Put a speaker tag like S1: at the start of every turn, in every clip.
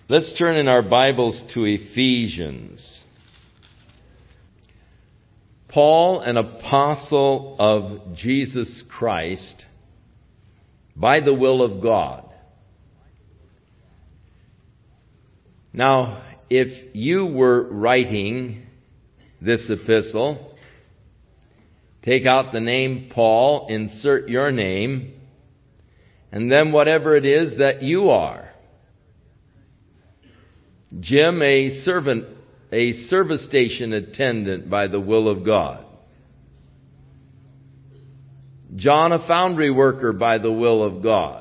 S1: Let's turn in our Bibles to Ephesians. Paul, an apostle of Jesus Christ, by the will of God. Now, if you were writing this epistle, take out the name Paul, insert your name, and then whatever it is that you are. Jim, a service station attendant by the will of God. John, a foundry worker by the will of God.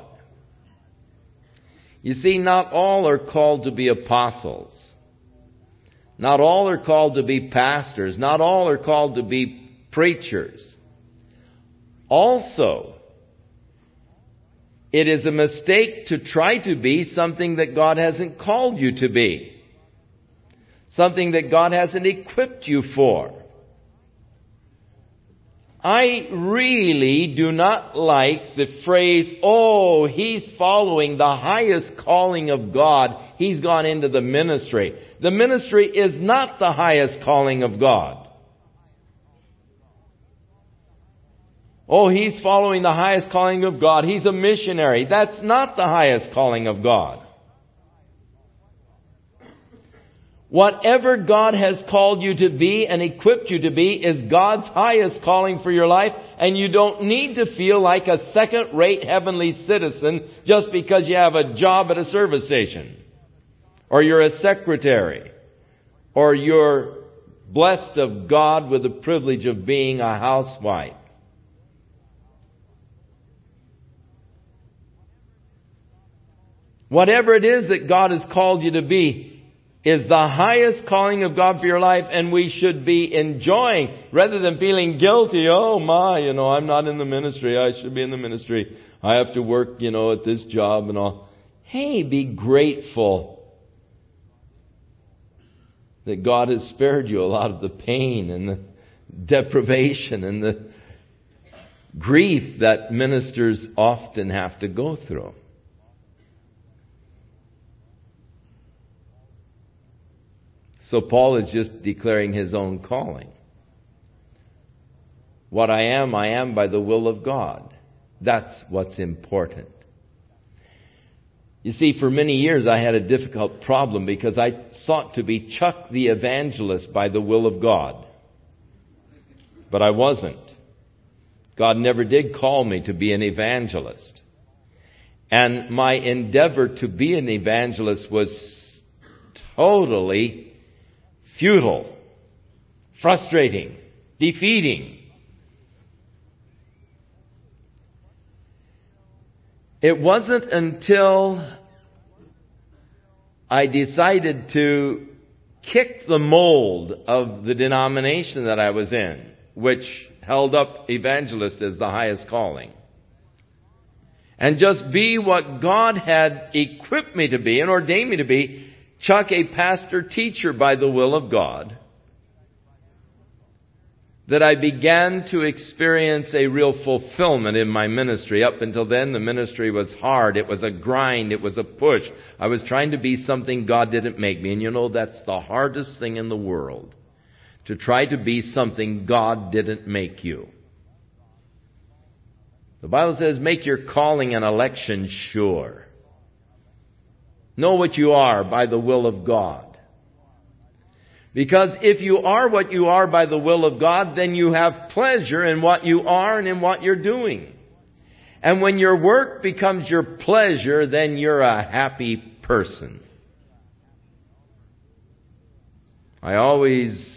S1: You see, not all are called to be apostles. Not all are called to be pastors. Not all are called to be preachers. Also, it is a mistake to try to be something that God hasn't called you to be. Something that God hasn't equipped you for. I really do not like the phrase, "Oh, he's following the highest calling of God. He's gone into the ministry." The ministry is not the highest calling of God. Oh, he's following the highest calling of God. He's a missionary. That's not the highest calling of God. Whatever God has called you to be and equipped you to be is God's highest calling for your life, and you don't need to feel like a second-rate heavenly citizen just because you have a job at a service station, or you're a secretary, or you're blessed of God with the privilege of being a housewife. Whatever it is that God has called you to be is the highest calling of God for your life, and we should be enjoying rather than feeling guilty. "Oh my, I'm not in the ministry. I should be in the ministry. I have to work, at this job and all." Hey, be grateful that God has spared you a lot of the pain and the deprivation and the grief that ministers often have to go through. So Paul is just declaring his own calling. What I am by the will of God. That's what's important. You see, for many years I had a difficult problem because I sought to be Chuck the evangelist by the will of God. But I wasn't. God never did call me to be an evangelist. And my endeavor to be an evangelist was totally futile, frustrating, defeating. It wasn't until I decided to kick the mold of the denomination that I was in, which held up evangelist as the highest calling, and just be what God had equipped me to be and ordained me to be, Chuck, a pastor teacher by the will of God, that I began to experience a real fulfillment in my ministry. Up until then, the ministry was hard. It was a grind. It was a push. I was trying to be something God didn't make me. And that's the hardest thing in the world, to try to be something God didn't make you. The Bible says, make your calling and election sure. Know what you are by the will of God. Because if you are what you are by the will of God, then you have pleasure in what you are and in what you're doing. And when your work becomes your pleasure, then you're a happy person. I always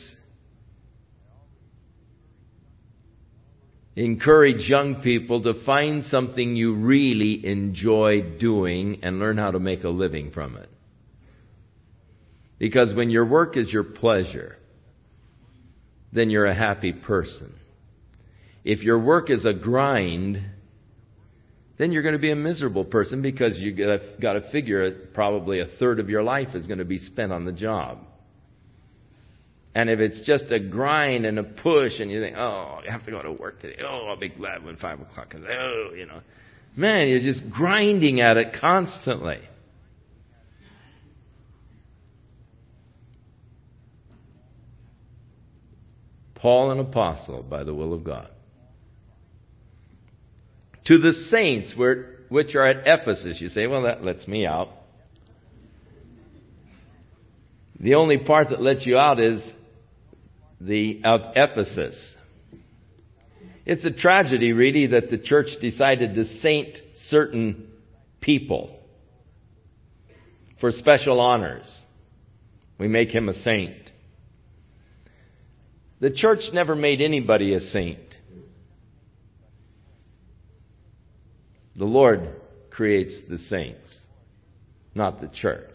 S1: encourage young people to find something you really enjoy doing and learn how to make a living from it. Because when your work is your pleasure, then you're a happy person. If your work is a grind, then you're going to be a miserable person, because you got to figure probably a third of your life is going to be spent on the job. And if it's just a grind and a push, and you think, "Oh, I have to go to work today. Oh, I'll be glad when 5 o'clock comes. Oh, man, you're just grinding at it constantly. Paul, an apostle by the will of God. To the saints which are at Ephesus. You say, well, that lets me out. The only part that lets you out is of Ephesus. It's a tragedy, really, that the church decided to saint certain people for special honors. We make him a saint. The church never made anybody a saint. The Lord creates the saints, not the church.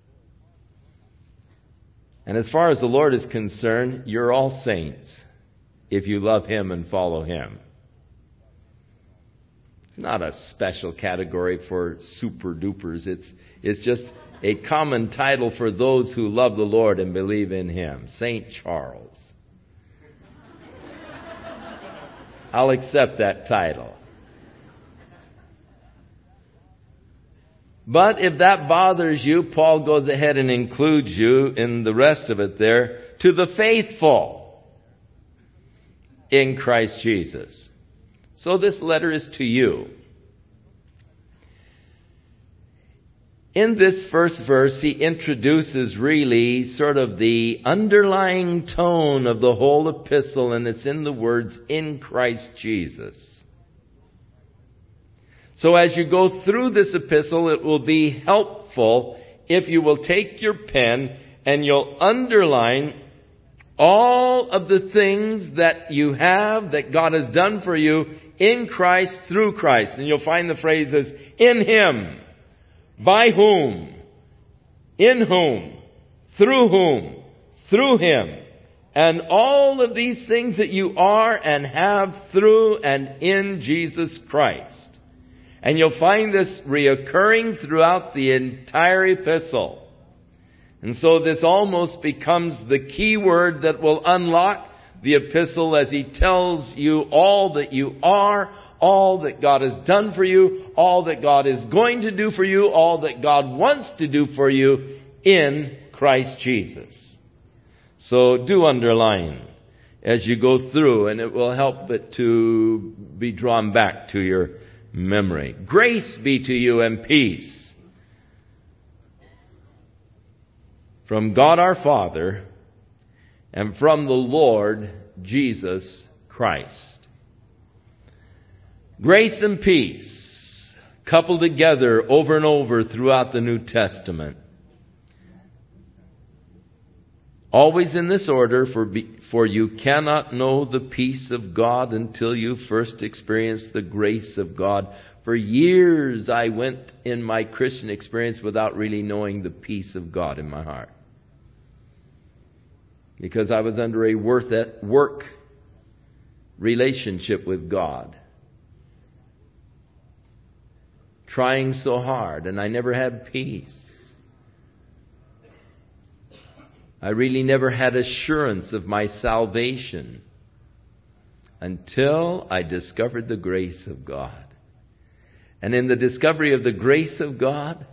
S1: And as far as the Lord is concerned, you're all saints if you love Him and follow Him. It's not a special category for super dupers. It's just a common title for those who love the Lord and believe in Him. Saint Charles. I'll accept that title. But if that bothers you, Paul goes ahead and includes you in the rest of it there, to the faithful in Christ Jesus. So this letter is to you. In this first verse, he introduces really sort of the underlying tone of the whole epistle, and it's in the words, in Christ Jesus. So as you go through this epistle, it will be helpful if you will take your pen and you'll underline all of the things that you have, that God has done for you in Christ, through Christ. And you'll find the phrases, in Him, by whom, in whom, through Him. And all of these things that you are and have through and in Jesus Christ. And you'll find this reoccurring throughout the entire epistle. And so this almost becomes the key word that will unlock the epistle as he tells you all that you are, all that God has done for you, all that God is going to do for you, all that God wants to do for you in Christ Jesus. So do underline as you go through, and it will help it to be drawn back to your memory. Grace be to you and peace from God our Father and from the Lord Jesus Christ. Grace and peace coupled together over and over throughout the New Testament. Always in this order, for you cannot know the peace of God until you first experience the grace of God. For years I went in my Christian experience without really knowing the peace of God in my heart. Because I was under a work relationship with God. Trying so hard, and I never had peace. I really never had assurance of my salvation until I discovered the grace of God. And in the discovery of the grace of God,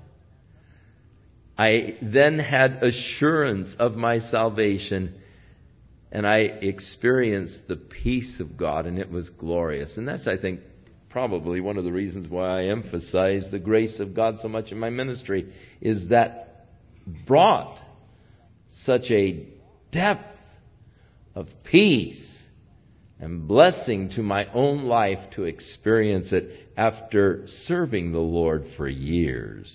S1: I then had assurance of my salvation, and I experienced the peace of God, and it was glorious. And that's, I think, probably one of the reasons why I emphasize the grace of God so much in my ministry, is that brought such a depth of peace and blessing to my own life to experience it after serving the Lord for years.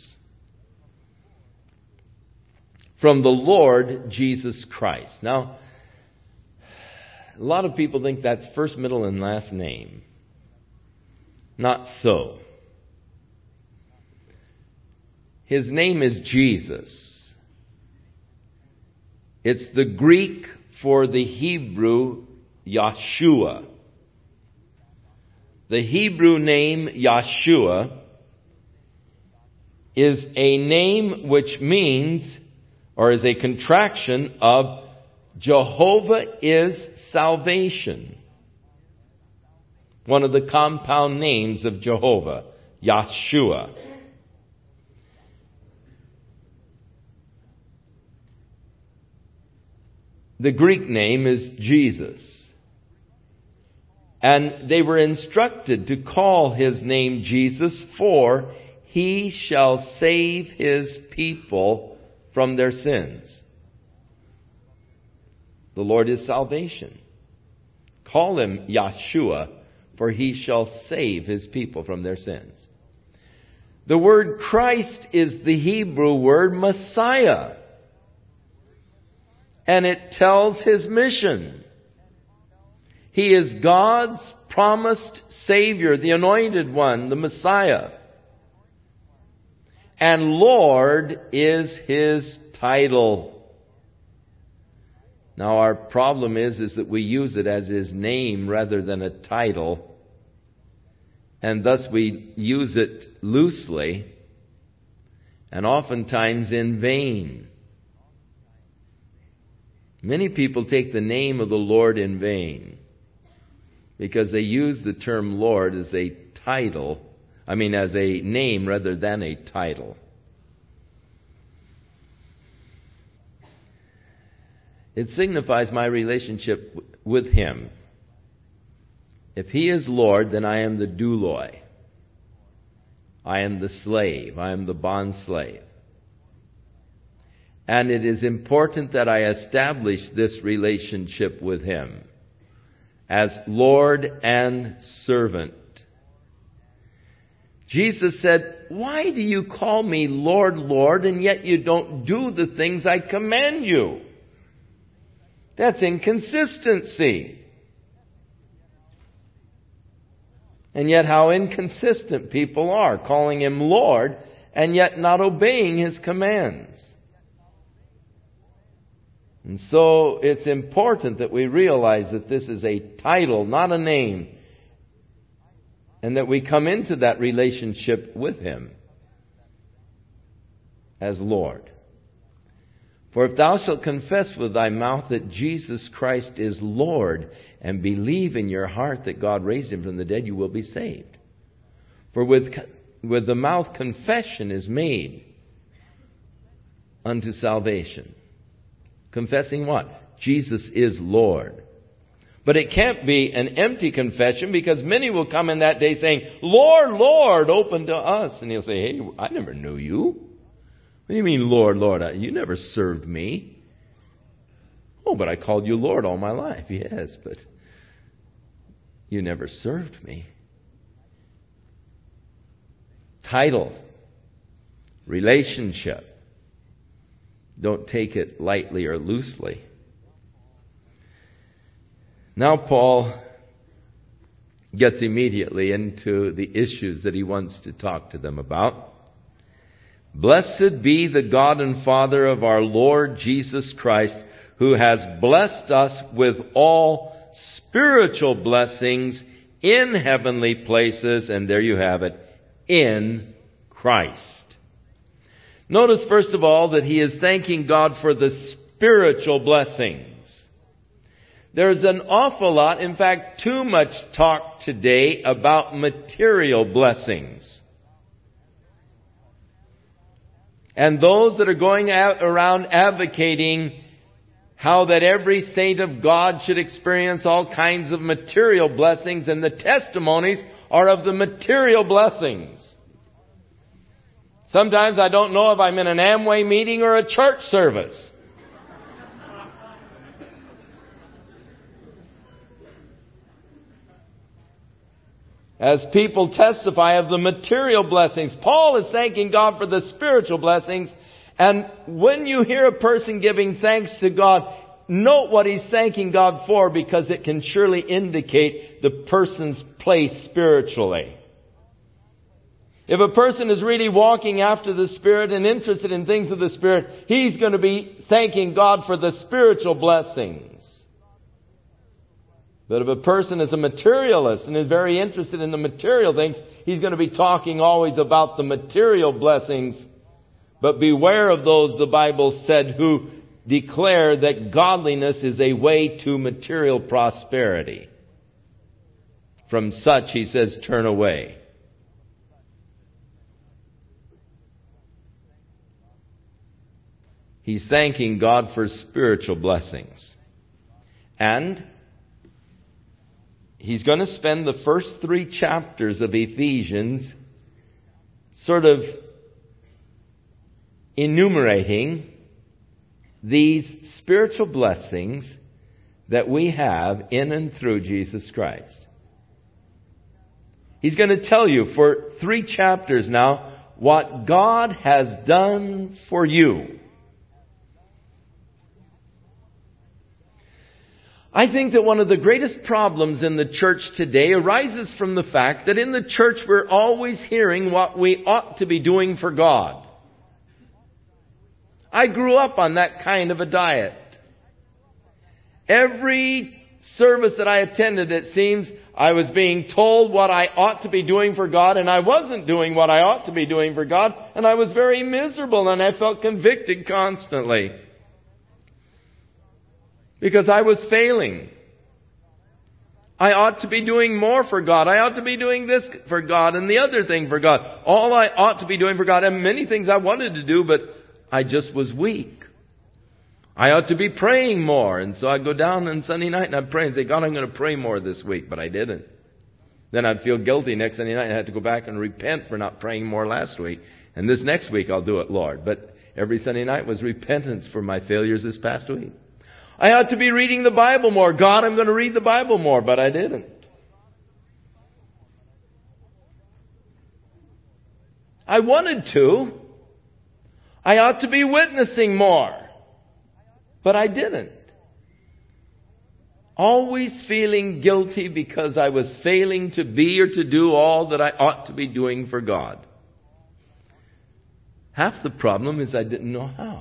S1: From the Lord Jesus Christ. Now, a lot of people think that's first, middle, and last name. Not so. His name is Jesus. It's the Greek for the Hebrew Yahshua. The Hebrew name Yahshua is a name which means, or is a contraction of Jehovah is salvation. One of the compound names of Jehovah, Yahshua. The Greek name is Jesus. And they were instructed to call his name Jesus, for he shall save his people from their sins. The Lord is salvation. Call him Yeshua, for he shall save his people from their sins. The word Christ is the Hebrew word Messiah. And it tells his mission. He is God's promised Savior, the Anointed One, the Messiah. And Lord is his title. Now our problem is that we use it as his name rather than a title. And thus we use it loosely and oftentimes in vain. Many people take the name of the Lord in vain because they use the term Lord as a title, as a name rather than a title. It signifies my relationship with him. If he is Lord, then I am the douloi. I am the slave. I am the bond slave. And it is important that I establish this relationship with him as Lord and servant. Jesus said, "Why do you call me Lord, Lord, and yet you don't do the things I command you?" That's inconsistency. And yet how inconsistent people are, calling him Lord and yet not obeying his commands. And so it's important that we realize that this is a title, not a name, and that we come into that relationship with him as Lord. For if thou shalt confess with thy mouth that Jesus Christ is Lord, and believe in your heart that God raised him from the dead, you will be saved. For with the mouth confession is made unto salvation. Confessing what? Jesus is Lord. But it can't be an empty confession, because many will come in that day saying, "Lord, Lord, open to us." And he'll say, "Hey, I never knew you. What do you mean, Lord, Lord? You never served me." "Oh, but I called you Lord all my life." "Yes, but you never served me." Title, relationship. Don't take it lightly or loosely. Now Paul gets immediately into the issues that he wants to talk to them about. "Blessed be the God and Father of our Lord Jesus Christ, who has blessed us with all spiritual blessings in heavenly places," and there you have it, in Christ. Notice first of all that he is thanking God for the spiritual blessings. There's an awful lot, in fact, too much talk today about material blessings. And those that are going out around advocating how that every saint of God should experience all kinds of material blessings, and the testimonies are of the material blessings. Sometimes I don't know if I'm in an Amway meeting or a church service. As people testify of the material blessings, Paul is thanking God for the spiritual blessings. And when you hear a person giving thanks to God, note what he's thanking God for, because it can surely indicate the person's place spiritually. If a person is really walking after the Spirit and interested in things of the Spirit, he's going to be thanking God for the spiritual blessings. But if a person is a materialist and is very interested in the material things, he's going to be talking always about the material blessings. But beware of those, the Bible said, who declare that godliness is a way to material prosperity. From such, he says, turn away. He's thanking God for spiritual blessings. And he's going to spend the first 3 chapters of Ephesians sort of enumerating these spiritual blessings that we have in and through Jesus Christ. He's going to tell you for 3 chapters now what God has done for you. I think that one of the greatest problems in the church today arises from the fact that in the church we're always hearing what we ought to be doing for God. I grew up on that kind of a diet. Every service that I attended, it seems, I was being told what I ought to be doing for God, and I wasn't doing what I ought to be doing for God, and I was very miserable, and I felt convicted constantly. Because I was failing. I ought to be doing more for God. I ought to be doing this for God and the other thing for God. All I ought to be doing for God. And many things I wanted to do, but I just was weak. I ought to be praying more. And so I'd go down on Sunday night and I'd pray and say, God, I'm going to pray more this week. But I didn't. Then I'd feel guilty next Sunday night and I had to go back and repent for not praying more last week. And this next week I'll do it, Lord. But every Sunday night was repentance for my failures this past week. I ought to be reading the Bible more. God, I'm going to read the Bible more, but I didn't. I wanted to. I ought to be witnessing more, but I didn't. Always feeling guilty because I was failing to be or to do all that I ought to be doing for God. Half the problem is I didn't know how.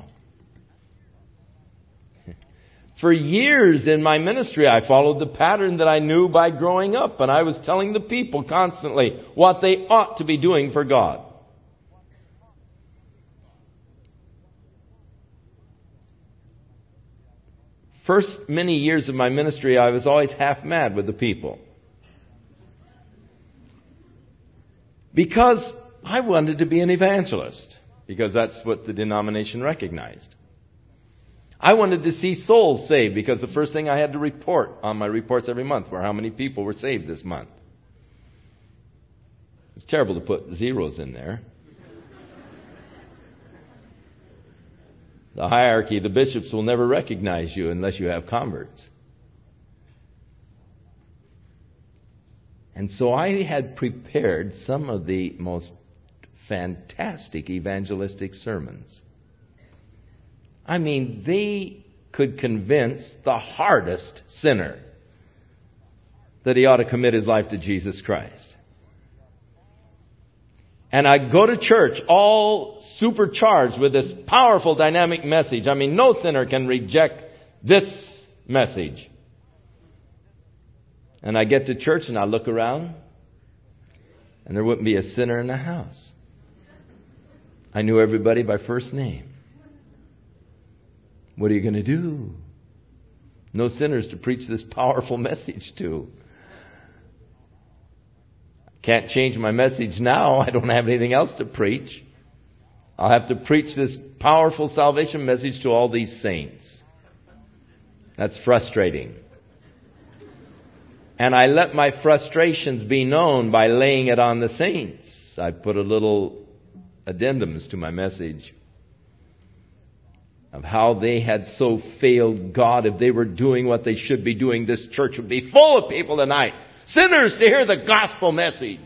S1: For years in my ministry, I followed the pattern that I knew by growing up, and I was telling the people constantly what they ought to be doing for God. First many years of my ministry, I was always half mad with the people. Because I wanted to be an evangelist, because that's what the denomination recognized. I wanted to see souls saved because the first thing I had to report on my reports every month were how many people were saved this month. It's terrible to put zeros in there. The hierarchy, the bishops will never recognize you unless you have converts. And so I had prepared some of the most fantastic evangelistic sermons. I mean, they could convince the hardest sinner that he ought to commit his life to Jesus Christ. And I go to church all supercharged with this powerful, dynamic message. I mean, no sinner can reject this message. And I get to church and I look around and there wouldn't be a sinner in the house. I knew everybody by first name. What are you going to do? No sinners to preach this powerful message to. Can't change my message now. I don't have anything else to preach. I'll have to preach this powerful salvation message to all these saints. That's frustrating. And I let my frustrations be known by laying it on the saints. I put a little addendums to my message of how they had so failed God. If they were doing what they should be doing, this church would be full of people tonight. Sinners to hear the gospel message.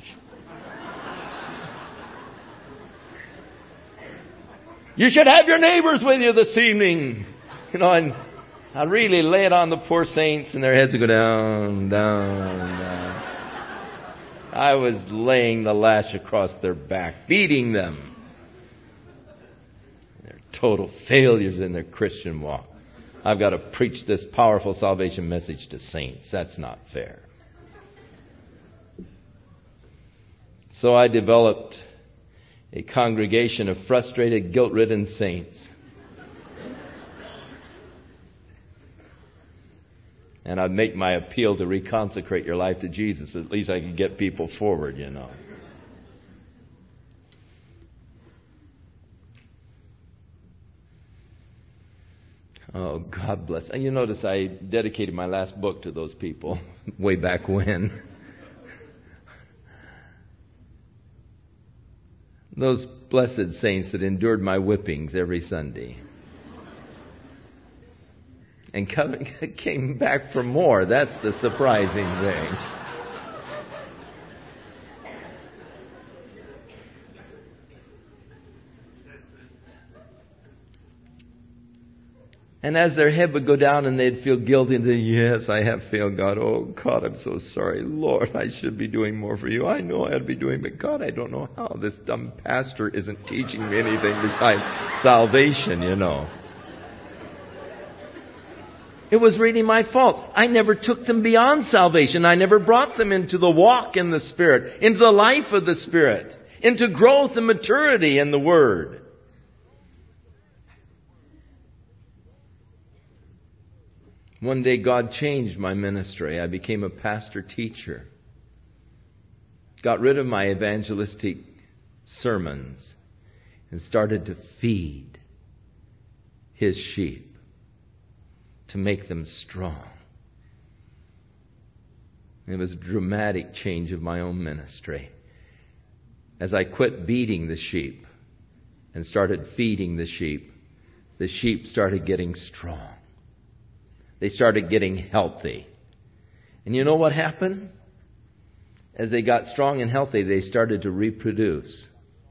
S1: You should have your neighbors with you this evening. You know, and I really lay it on the poor saints and their heads would go down, down, down. I was laying the lash across their back, beating them. Total failures in their Christian walk. I've got to preach this powerful salvation message to saints. That's not fair. So I developed a congregation of frustrated, guilt-ridden saints. And I'd make my appeal to reconsecrate your life to Jesus. At least I could get people forward, you know. Oh, God bless. And you notice I dedicated my last book to those people way back when. Those blessed saints that endured my whippings every Sunday. And came back for more. That's the surprising thing. And as their head would go down and they'd feel guilty, and say, yes, I have failed God. Oh, God, I'm so sorry. Lord, I should be doing more for you. I know I ought to be doing, but God, I don't know how. This dumb pastor isn't teaching me anything besides salvation, you know. It was really my fault. I never took them beyond salvation. I never brought them into the walk in the Spirit, into the life of the Spirit, into growth and maturity in the Word. One day God changed my ministry. I became a pastor-teacher. Got rid of my evangelistic sermons and started to feed His sheep to make them strong. It was a dramatic change of my own ministry. As I quit beating the sheep and started feeding the sheep started getting strong. They started getting healthy. And you know what happened? As they got strong and healthy, they started to reproduce.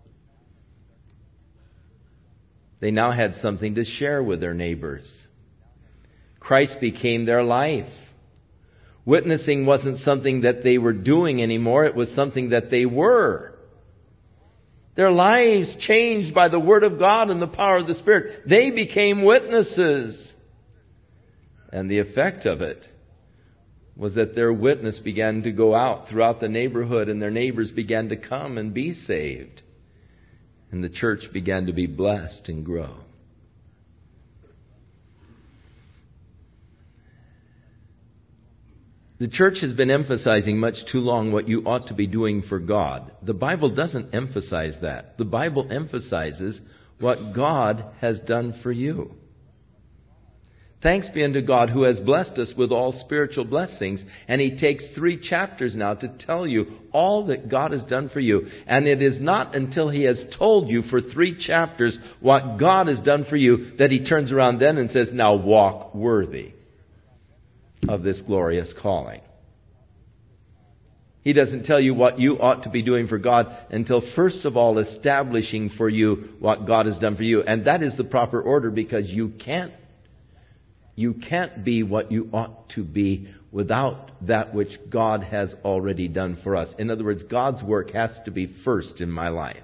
S1: They now had something to share with their neighbors. Christ became their life. Witnessing wasn't something that they were doing anymore. It was something that they were. Their lives changed by the Word of God and the power of the Spirit. They became witnesses. And the effect of it was that their witness began to go out throughout the neighborhood, and their neighbors began to come and be saved. And the church began to be blessed and grow. The church has been emphasizing much too long what you ought to be doing for God. The Bible doesn't emphasize that. The Bible emphasizes what God has done for you. Thanks be unto God who has blessed us with all spiritual blessings. And He takes 3 chapters now to tell you all that God has done for you. And it is not until He has told you for 3 chapters what God has done for you that He turns around then and says, now walk worthy of this glorious calling. He doesn't tell you what you ought to be doing for God until first of all establishing for you what God has done for you. And that is the proper order, because you can't be what you ought to be without that which God has already done for us. In other words, God's work has to be first in my life.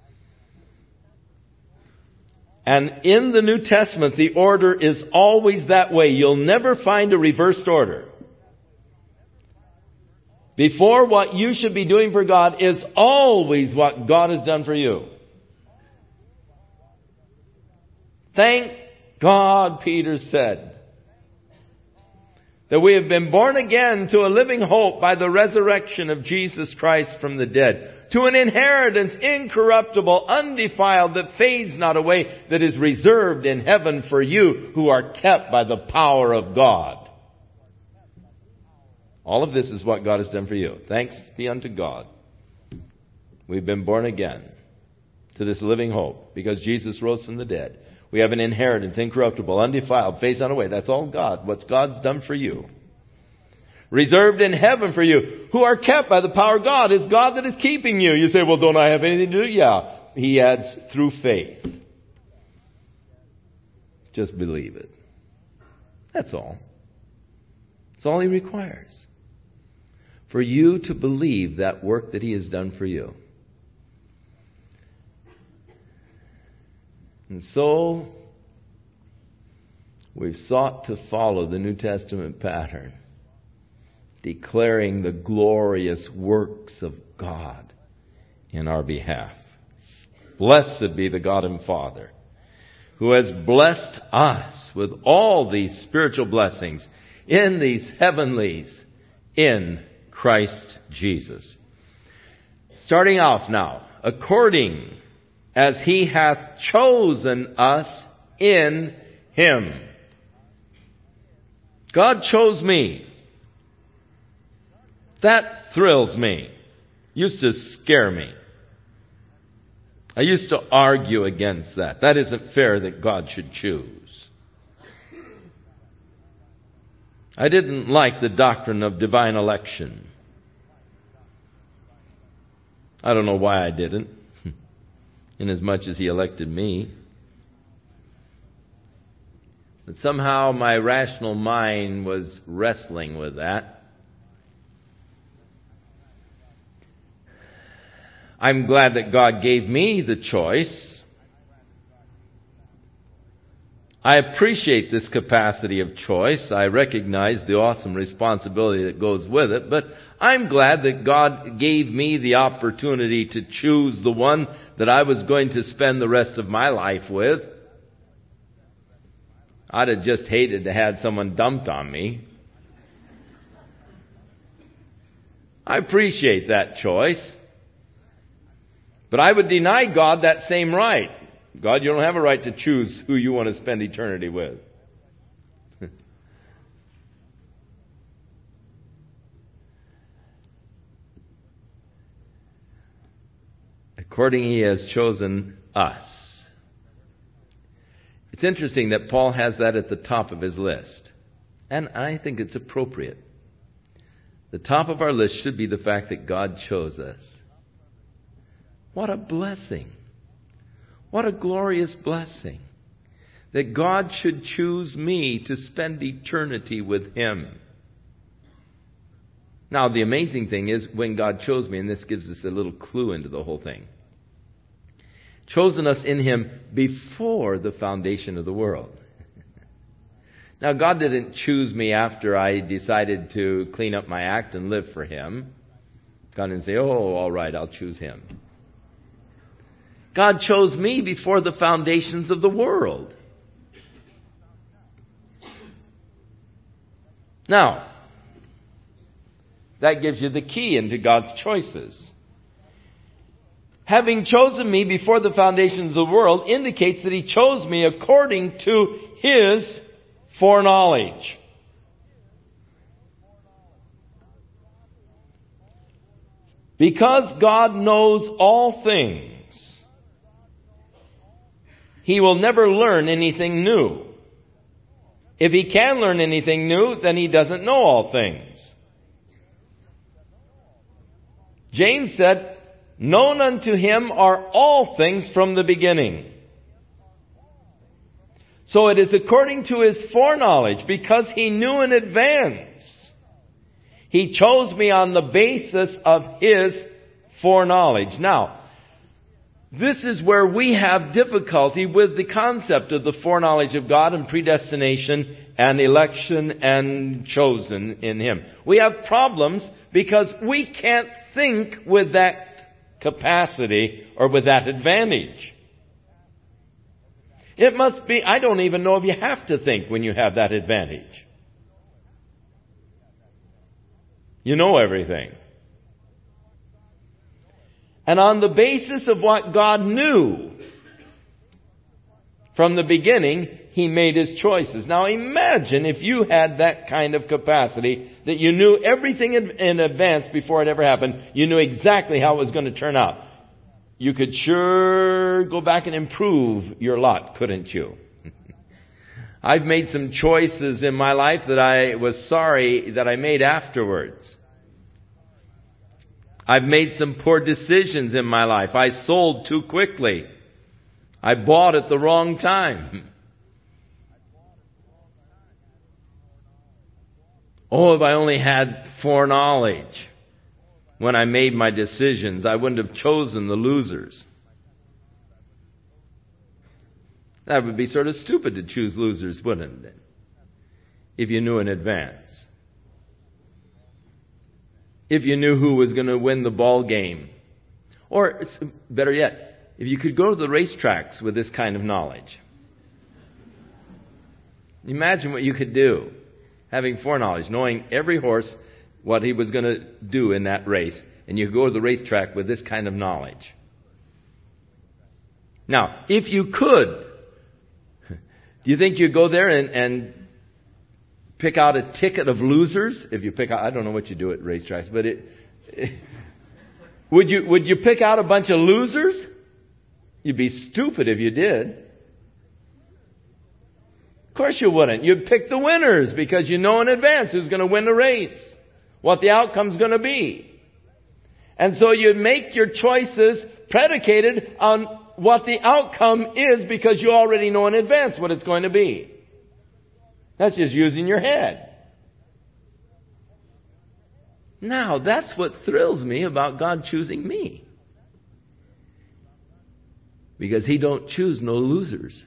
S1: And in the New Testament, the order is always that way. You'll never find a reversed order. Before what you should be doing for God is always what God has done for you. Thank God, Peter said, that we have been born again to a living hope by the resurrection of Jesus Christ from the dead, to an inheritance incorruptible, undefiled, that fades not away, that is reserved in heaven for you who are kept by the power of God. All of this is what God has done for you. Thanks be unto God. We've been born again to this living hope because Jesus rose from the dead. We have an inheritance, incorruptible, undefiled, fades not away. That's all God. What's God's done for you. Reserved in heaven for you, who are kept by the power of God. It's God that is keeping you. You say, well, don't I have anything to do? Yeah. He adds through faith. Just believe it. That's all. That's all He requires. For you to believe that work that He has done for you. And so, we've sought to follow the New Testament pattern, declaring the glorious works of God in our behalf. Blessed be the God and Father, who has blessed us with all these spiritual blessings in these heavenlies in Christ Jesus. Starting off now, according as He hath chosen us in Him. God chose me. That thrills me. Used to scare me. I used to argue against that. That isn't fair that God should choose. I didn't like the doctrine of divine election. I don't know why I didn't, inasmuch as He elected me. But somehow my rational mind was wrestling with that. I'm glad that God gave me the choice. I appreciate this capacity of choice. I recognize the awesome responsibility that goes with it. But I'm glad that God gave me the opportunity to choose the one that I was going to spend the rest of my life with. I'd have just hated to have someone dumped on me. I appreciate that choice. But I would deny God that same right. God, you don't have a right to choose who you want to spend eternity with. According He has chosen us. It's interesting that Paul has that at the top of his list. And I think it's appropriate. The top of our list should be the fact that God chose us. What a blessing. What a glorious blessing. That God should choose me to spend eternity with Him. Now, the amazing thing is, when God chose me, and this gives us a little clue into the whole thing, chosen us in Him before the foundation of the world. Now, God didn't choose me after I decided to clean up my act and live for Him. God didn't say, oh, all right, I'll choose him. God chose me before the foundations of the world. Now, that gives you the key into God's choices. Having chosen me before the foundations of the world indicates that He chose me according to His foreknowledge. Because God knows all things, He will never learn anything new. If He can learn anything new, then He doesn't know all things. James said, known unto Him are all things from the beginning. So it is according to His foreknowledge, because He knew in advance. He chose me on the basis of His foreknowledge. Now, this is where we have difficulty with the concept of the foreknowledge of God and predestination and election and chosen in Him. We have problems because we can't think with that capacity or with that advantage. It must be, I don't even know if you have to think when you have that advantage. You know everything. And on the basis of what God knew from the beginning, He made His choices. Now imagine if you had that kind of capacity, that you knew everything in advance before it ever happened. You knew exactly how it was going to turn out. You could sure go back and improve your lot, couldn't you? I've made some choices in my life that I was sorry that I made afterwards. I've made some poor decisions in my life. I sold too quickly. I bought at the wrong time. Oh, if I only had foreknowledge when I made my decisions, I wouldn't have chosen the losers. That would be sort of stupid to choose losers, wouldn't it? If you knew in advance. If you knew who was going to win the ball game. Or, better yet, if you could go to the racetracks with this kind of knowledge. Imagine what you could do, having foreknowledge, knowing every horse, what he was going to do in that race. And you go to the racetrack with this kind of knowledge. Now, if you could, do you think you'd go there and pick out a ticket of losers? If you pick out, I don't know what you do at racetracks, but would you pick out a bunch of losers? You'd be stupid if you did. Of course you wouldn't. You'd pick the winners because you know in advance who's going to win the race, what the outcome's going to be. And so you'd make your choices predicated on what the outcome is because you already know in advance what it's going to be. That's just using your head. Now, that's what thrills me about God choosing me. Because He don't choose no losers.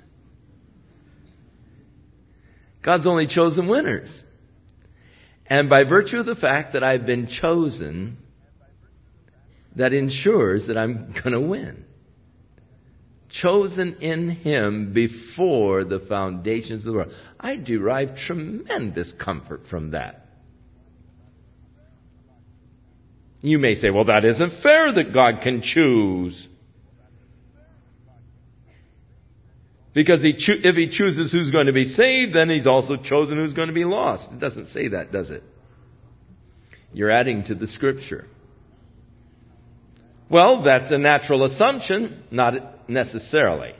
S1: God's only chosen winners. And by virtue of the fact that I've been chosen, that ensures that I'm going to win. Chosen in Him before the foundations of the world. I derive tremendous comfort from that. You may say, well, that isn't fair that God can choose. Because if He chooses who's going to be saved, then He's also chosen who's going to be lost. It doesn't say that, does it? You're adding to the Scripture. Well, that's a natural assumption, not necessarily.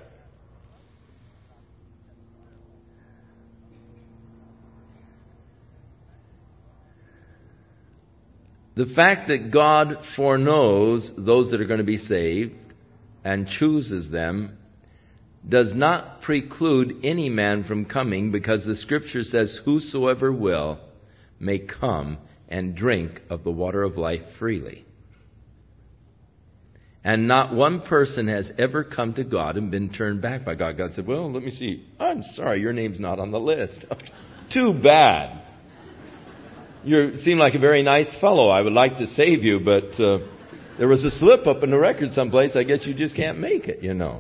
S1: The fact that God foreknows those that are going to be saved and chooses them does not preclude any man from coming, because the Scripture says, whosoever will may come and drink of the water of life freely. And not one person has ever come to God and been turned back by God. God said, well, let me see. I'm sorry, your name's not on the list. Too bad. You seem like a very nice fellow. I would like to save you, but there was a slip up in the record someplace. I guess you just can't make it, you know.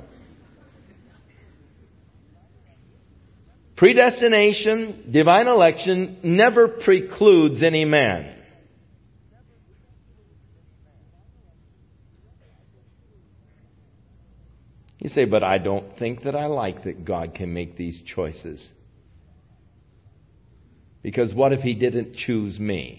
S1: Predestination, divine election, never precludes any man. You say, but I don't think that I like that God can make these choices. Because what if He didn't choose me?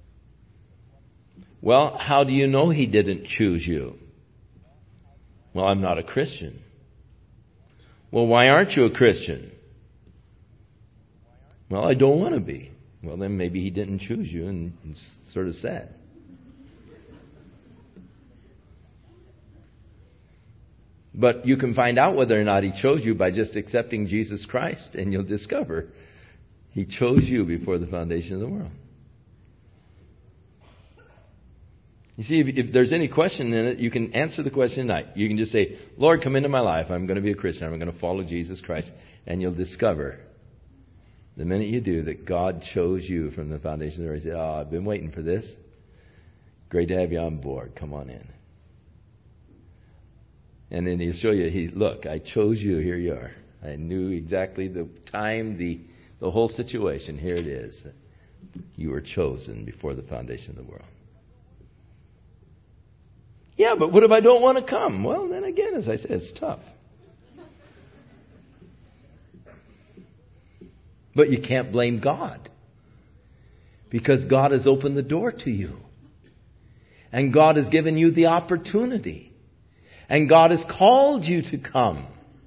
S1: Well, how do you know He didn't choose you? Well, I'm not a Christian. Well, why aren't you a Christian? Well, I don't want to be. Well, then maybe He didn't choose you, and it's sort of sad. But you can find out whether or not He chose you by just accepting Jesus Christ, and you'll discover He chose you before the foundation of the world. You see, if there's any question in it, you can answer the question tonight. You can just say, Lord, come into my life. I'm going to be a Christian. I'm going to follow Jesus Christ. And you'll discover, the minute you do, that God chose you from the foundation of the world. You say, oh, I've been waiting for this. Great to have you on board. Come on in. And then He'll show you, look, I chose you. Here you are. I knew exactly the time, the whole situation. Here it is. You were chosen before the foundation of the world. Yeah, but what if I don't want to come? Well, then again, as I said, it's tough. But you can't blame God. Because God has opened the door to you. And God has given you the opportunity. And God has called you to come.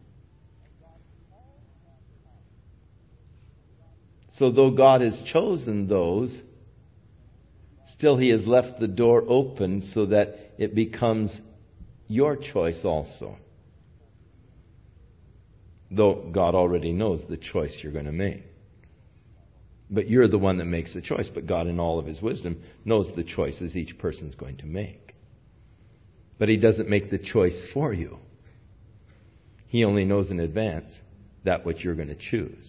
S1: So though God has chosen those, still He has left the door open so that it becomes your choice also. Though God already knows the choice you're going to make. But you're the one that makes the choice. But God, in all of His wisdom, knows the choices each person's going to make. But He doesn't make the choice for you. He only knows in advance that what you're going to choose.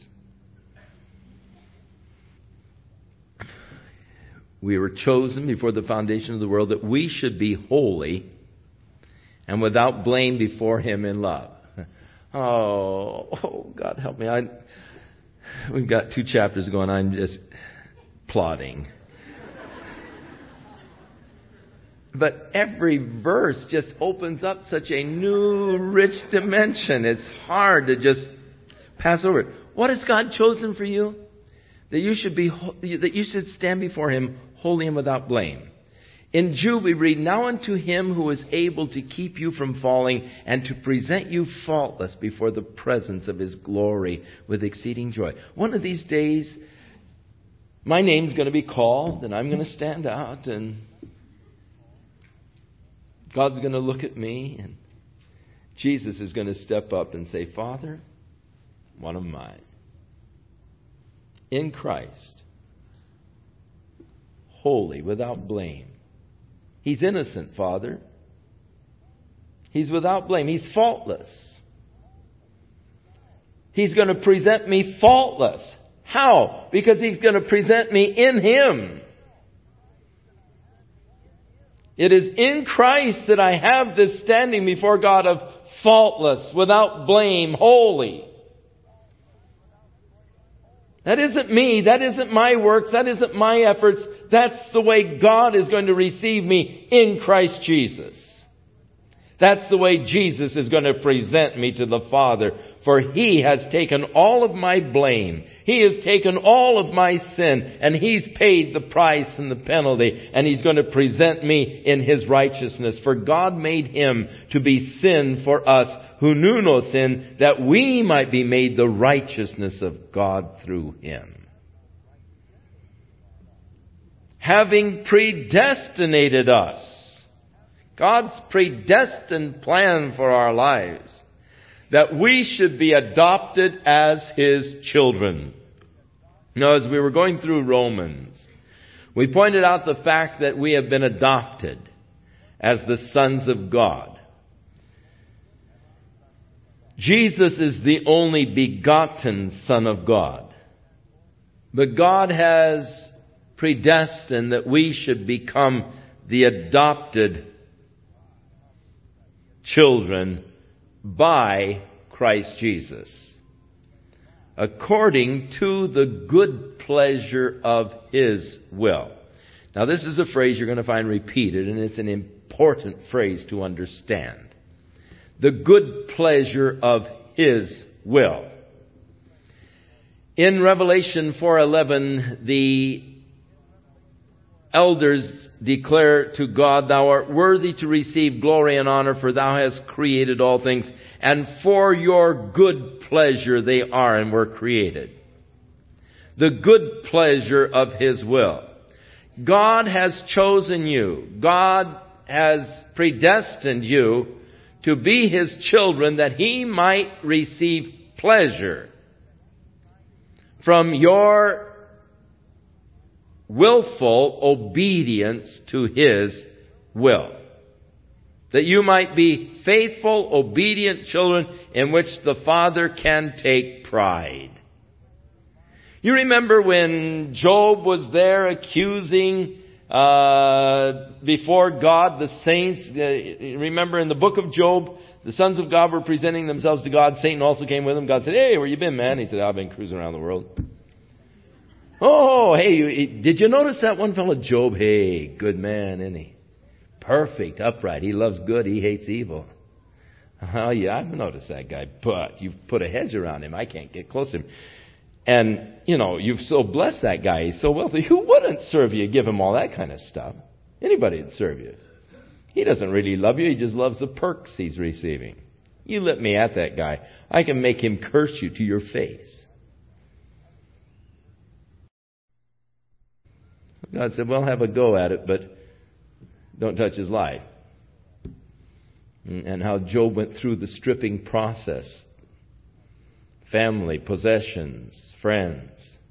S1: We were chosen before the foundation of the world that we should be holy and without blame before Him in love. Oh, God help me. We've got 2 chapters going. I'm just plodding. But every verse just opens up such a new, rich dimension. It's hard to just pass over it. What has God chosen for you? that you should stand before Him holy and without blame. In Jude we read, "Now unto Him who is able to keep you from falling and to present you faultless before the presence of His glory with exceeding joy." One of these days, my name's going to be called and I'm going to stand out and God's going to look at me and Jesus is going to step up and say, "Father, one of mine, in Christ, holy, without blame." He's innocent, Father. He's without blame. He's faultless. He's going to present me faultless. How? Because He's going to present me in Him. It is in Christ that I have this standing before God of faultless, without blame, holy. That isn't me. That isn't my works. That isn't my efforts. That's the way God is going to receive me in Christ Jesus. That's the way Jesus is going to present me to the Father. For He has taken all of my blame. He has taken all of my sin. And He's paid the price and the penalty. And He's going to present me in His righteousness. For God made Him to be sin for us who knew no sin, that we might be made the righteousness of God through Him. Having predestinated us. God's predestined plan for our lives, that we should be adopted as His children. Now, as we were going through Romans, we pointed out the fact that we have been adopted as the sons of God. Jesus is the only begotten Son of God. But God has predestined that we should become the adopted children by Christ Jesus, according to the good pleasure of His will. Now, this is a phrase you're going to find repeated, and it's an important phrase to understand. The good pleasure of His will. In Revelation 4:11, the elders declare to God, "Thou art worthy to receive glory and honor, for Thou hast created all things, and for Your good pleasure they are and were created." The good pleasure of His will. God has chosen you. God has predestined you to be His children, that He might receive pleasure from your willful obedience to His will. That you might be faithful, obedient children in which the Father can take pride. You remember when Job was there accusing before God the saints? Remember in the book of Job, the sons of God were presenting themselves to God. Satan also came with them. God said, "Hey, where you been, man?" He said, "I've been cruising around the world." "Oh, hey, did you notice that one fellow Job? Hey, good man, isn't he? Perfect, upright. He loves good. He hates evil." "Oh, yeah, I've noticed that guy. But you've put a hedge around him. I can't get close to him. And, you've so blessed that guy. He's so wealthy. Who wouldn't serve you? Give him all that kind of stuff. Anybody would serve you. He doesn't really love you. He just loves the perks he's receiving. You let me at that guy. I can make him curse you to your face." God said, "Well, have a go at it, but don't touch his life." And how Job went through the stripping process. Family, possessions, friends.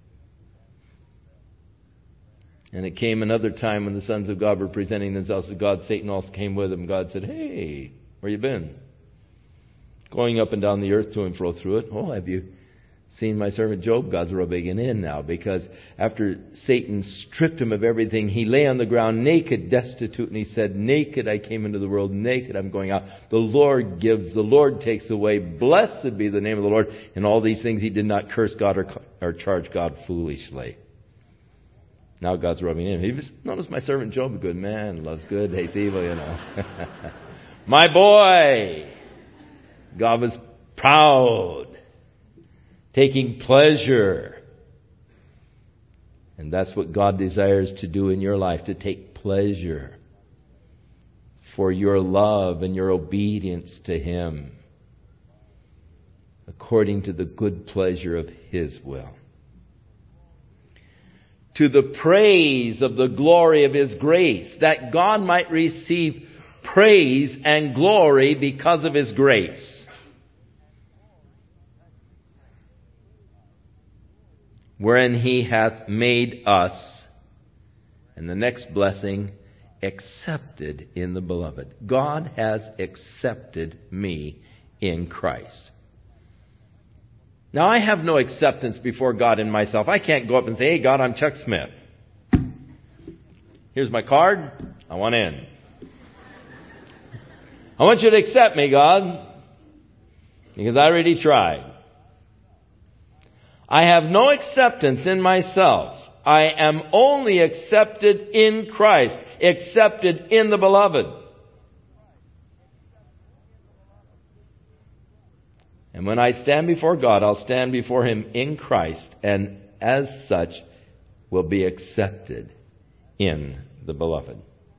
S1: And it came another time when the sons of God were presenting themselves to God. Satan also came with them. God said, "Hey, where you been?" Going up and down the earth to and fro through it. "Oh, have you seen my servant Job?" God's rubbing it in now, because after Satan stripped him of everything, he lay on the ground naked, destitute, and he said, "Naked I came into the world, naked I'm going out. The Lord gives, the Lord takes away. Blessed be the name of the Lord." And all these things he did not curse God or charge God foolishly. Now God's rubbing in. Notice my servant Job, a good man, loves good, hates evil, My boy! God was proud, taking pleasure And that's what God desires to do in your life, to take pleasure for your love and your obedience to Him, according to the good pleasure of His will. To the praise of the glory of His grace, that God might receive praise and glory because of His grace. Wherein He hath made us, and the next blessing, accepted in the Beloved. God has accepted me in Christ. Now, I have no acceptance before God in myself. I can't go up and say, "Hey, God, I'm Chuck Smith. Here's my card. I want in. I want you to accept me, God, because I already tried." I have no acceptance in myself. I am only accepted in Christ, accepted in the Beloved. And when I stand before God, I'll stand before Him in Christ, and as such will be accepted in the Beloved.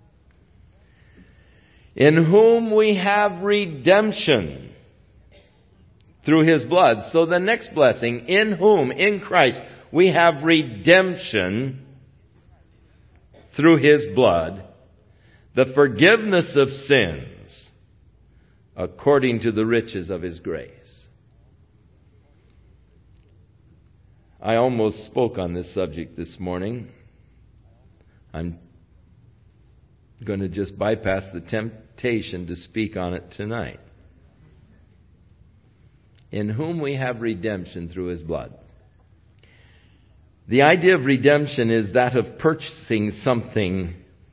S1: In whom we have redemption through His blood. So the next blessing, in whom, in Christ, we have redemption through His blood, the forgiveness of sins, according to the riches of His grace. I almost spoke on this subject this morning. I'm going to just bypass the temptation to speak on it tonight. In whom we have redemption through His blood. The idea of redemption is that of purchasing something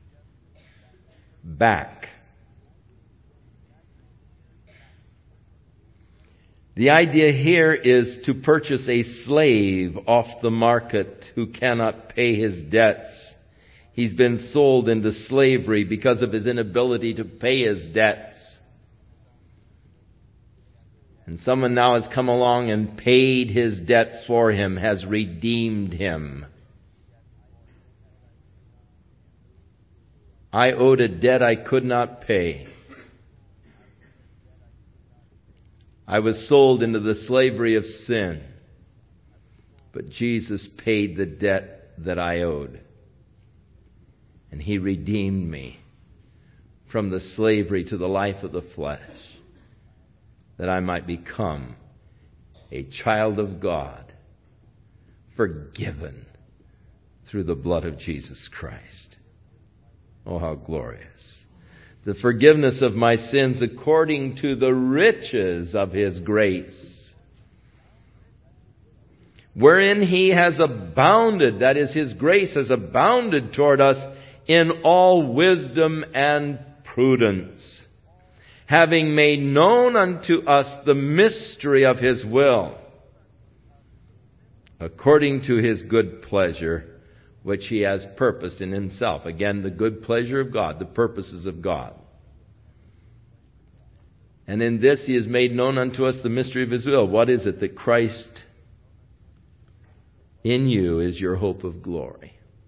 S1: back. The idea here is to purchase a slave off the market who cannot pay his debts. He's been sold into slavery because of his inability to pay his debts. And someone now has come along and paid his debt for him, has redeemed him. I owed a debt I could not pay. I was sold into the slavery of sin. But Jesus paid the debt that I owed. And He redeemed me from the slavery to the life of the flesh, that I might become a child of God, forgiven through the blood of Jesus Christ. Oh, how glorious. The forgiveness of my sins according to the riches of His grace, wherein He has abounded, that is, His grace has abounded toward us in all wisdom and prudence, having made known unto us the mystery of His will, according to His good pleasure, which He has purposed in Himself. Again, the good pleasure of God, the purposes of God. And in this He has made known unto us the mystery of His will. What is it? That Christ in you is your hope of glory.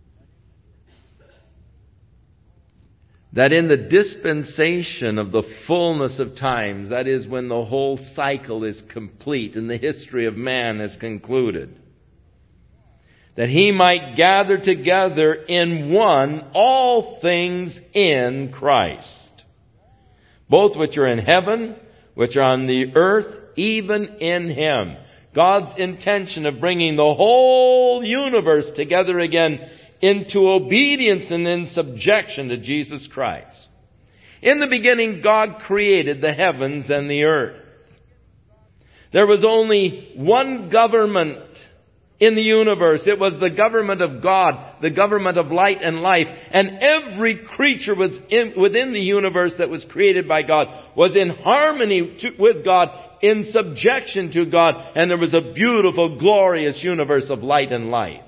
S1: That in the dispensation of the fullness of times, that is, when the whole cycle is complete and the history of man is concluded, that He might gather together in one all things in Christ, both which are in heaven, which are on the earth, even in Him. God's intention of bringing the whole universe together again into obedience and in subjection to Jesus Christ. In the beginning, God created the heavens and the earth. There was only one government in the universe. It was the government of God, the government of light and life. And every creature within the universe that was created by God was in harmony with God, in subjection to God. And there was a beautiful, glorious universe of light and life.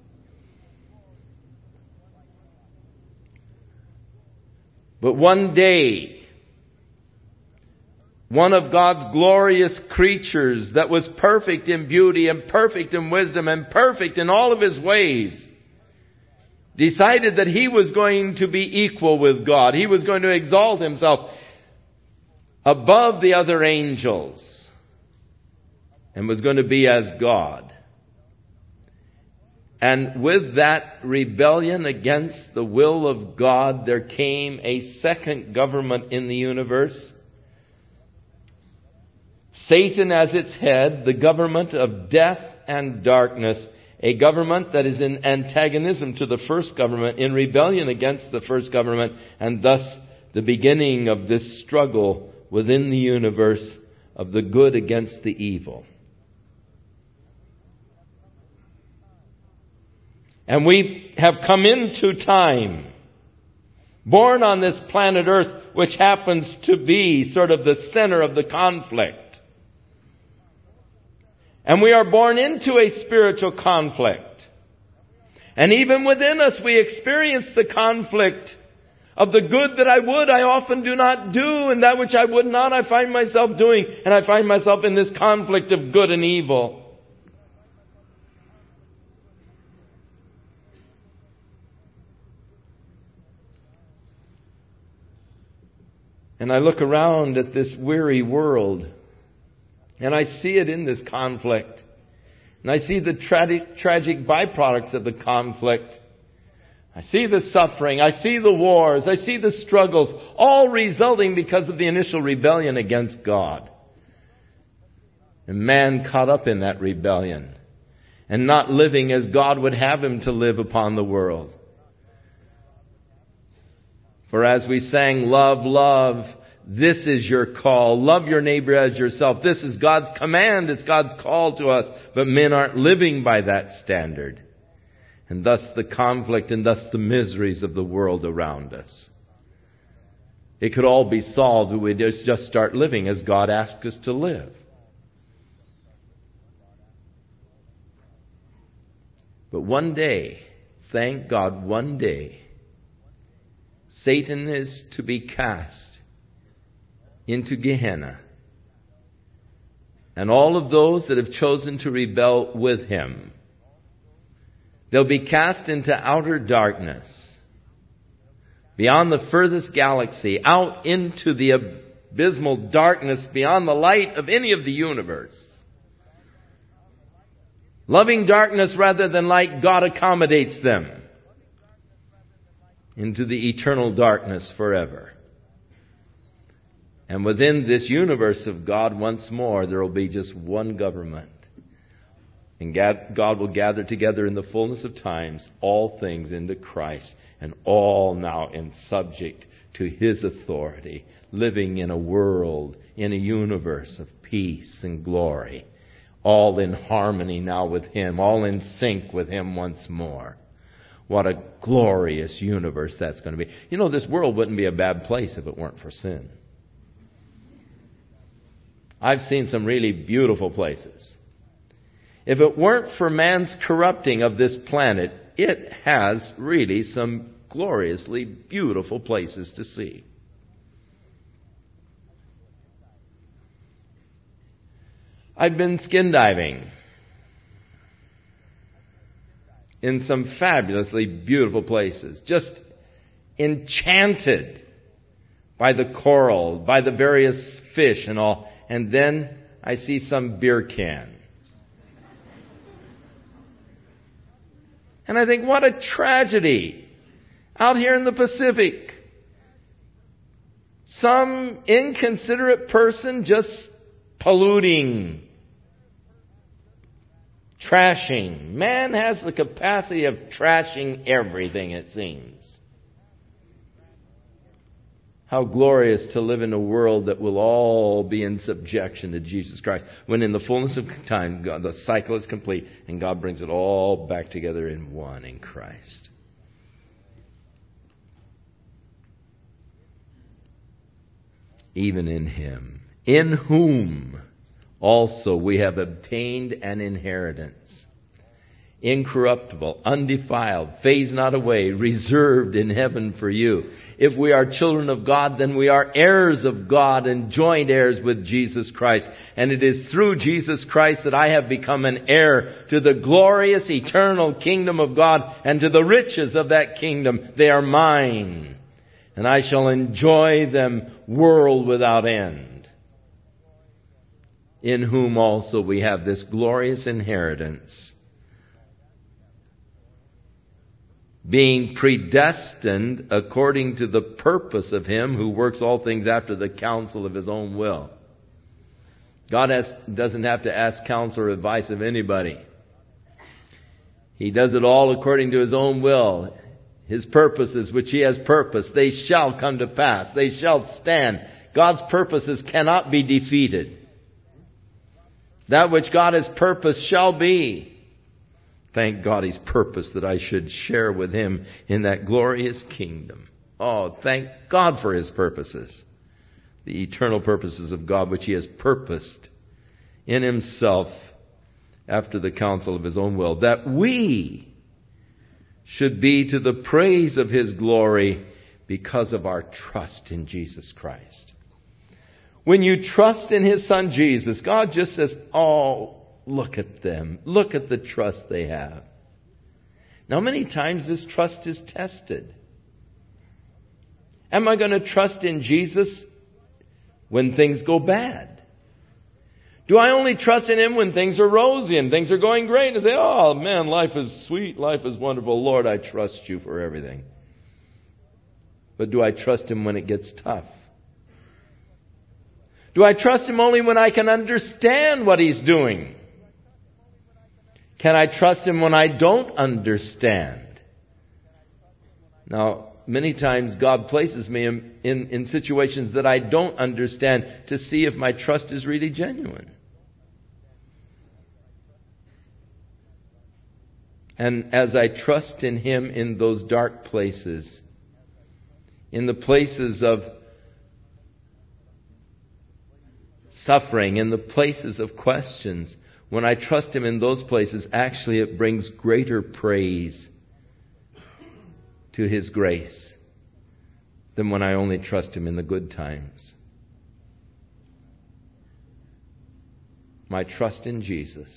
S1: But one day, one of God's glorious creatures that was perfect in beauty and perfect in wisdom and perfect in all of His ways decided that he was going to be equal with God. He was going to exalt himself above the other angels and was going to be as God. And with that rebellion against the will of God, there came a second government in the universe. Satan as its head, the government of death and darkness, a government that is in antagonism to the first government, in rebellion against the first government, and thus the beginning of this struggle within the universe of the good against the evil. And we have come into time, born on this planet Earth, which happens to be sort of the center of the conflict. And we are born into a spiritual conflict. And even within us we experience the conflict of the good that I often do not do, and that which I would not, I find myself doing. And I find myself in this conflict of good and evil. And I look around at this weary world, and I see it in this conflict. And I see the tragic byproducts of the conflict. I see the suffering. I see the wars. I see the struggles, all resulting because of the initial rebellion against God. And man caught up in that rebellion and not living as God would have him to live upon the world. For as we sang, love, love, this is your call. Love your neighbor as yourself. This is God's command. It's God's call to us. But men aren't living by that standard. And thus the conflict and thus the miseries of the world around us. It could all be solved if we just start living as God asked us to live. But one day, thank God, one day, Satan is to be cast into Gehenna. And all of those that have chosen to rebel with him, they'll be cast into outer darkness, beyond the furthest galaxy, out into the abysmal darkness beyond the light of any of the universe. Loving darkness rather than light, God accommodates them into the eternal darkness forever. And within this universe of God, once more, there will be just one government. And God will gather together in the fullness of times all things into Christ, and all now in subject to His authority, living in a world, in a universe of peace and glory, all in harmony now with Him, all in sync with Him once more. What a glorious universe that's going to be. You know, this world wouldn't be a bad place if it weren't for sin. I've seen some really beautiful places. If it weren't for man's corrupting of this planet, it has really some gloriously beautiful places to see. I've been skin diving in some fabulously beautiful places, just enchanted by the coral, by the various fish and all. And then I see some beer can. And I think, what a tragedy. Out here in the Pacific, some inconsiderate person just polluting, trashing. Man has the capacity of trashing everything, it seems. How glorious to live in a world that will all be in subjection to Jesus Christ. When in the fullness of time, God, the cycle is complete and God brings it all back together in one in Christ. Even in Him, in whom also we have obtained an inheritance. incorruptible, undefiled, phase not away, reserved in heaven for you. If we are children of God, then we are heirs of God and joint heirs with Jesus Christ. And it is through Jesus Christ that I have become an heir to the glorious eternal kingdom of God and to the riches of that kingdom. They are mine, and I shall enjoy them world without end. In whom also we have this glorious inheritance, being predestined according to the purpose of Him who works all things after the counsel of His own will. God doesn't have to ask counsel or advice of anybody. He does it all according to His own will. His purposes, which He has purposed, they shall come to pass. They shall stand. God's purposes cannot be defeated. That which God has purposed shall be. Thank God He's purposed that I should share with Him in that glorious kingdom. Oh, thank God for His purposes. The eternal purposes of God which He has purposed in Himself after the counsel of His own will, that we should be to the praise of His glory because of our trust in Jesus Christ. When you trust in His Son Jesus, God just says, oh, look at them. Look at the trust they have. Now, many times this trust is tested. Am I going to trust in Jesus when things go bad? Do I only trust in Him when things are rosy and things are going great? And say, oh man, life is sweet, life is wonderful. Lord, I trust You for everything. But do I trust Him when it gets tough? Do I trust Him only when I can understand what He's doing? Can I trust Him when I don't understand? Now, many times God places me in situations that I don't understand to see if my trust is really genuine. And as I trust in Him in those dark places, in the places of suffering, in the places of questions, when I trust Him in those places, actually it brings greater praise to His grace than when I only trust Him in the good times. My trust in Jesus,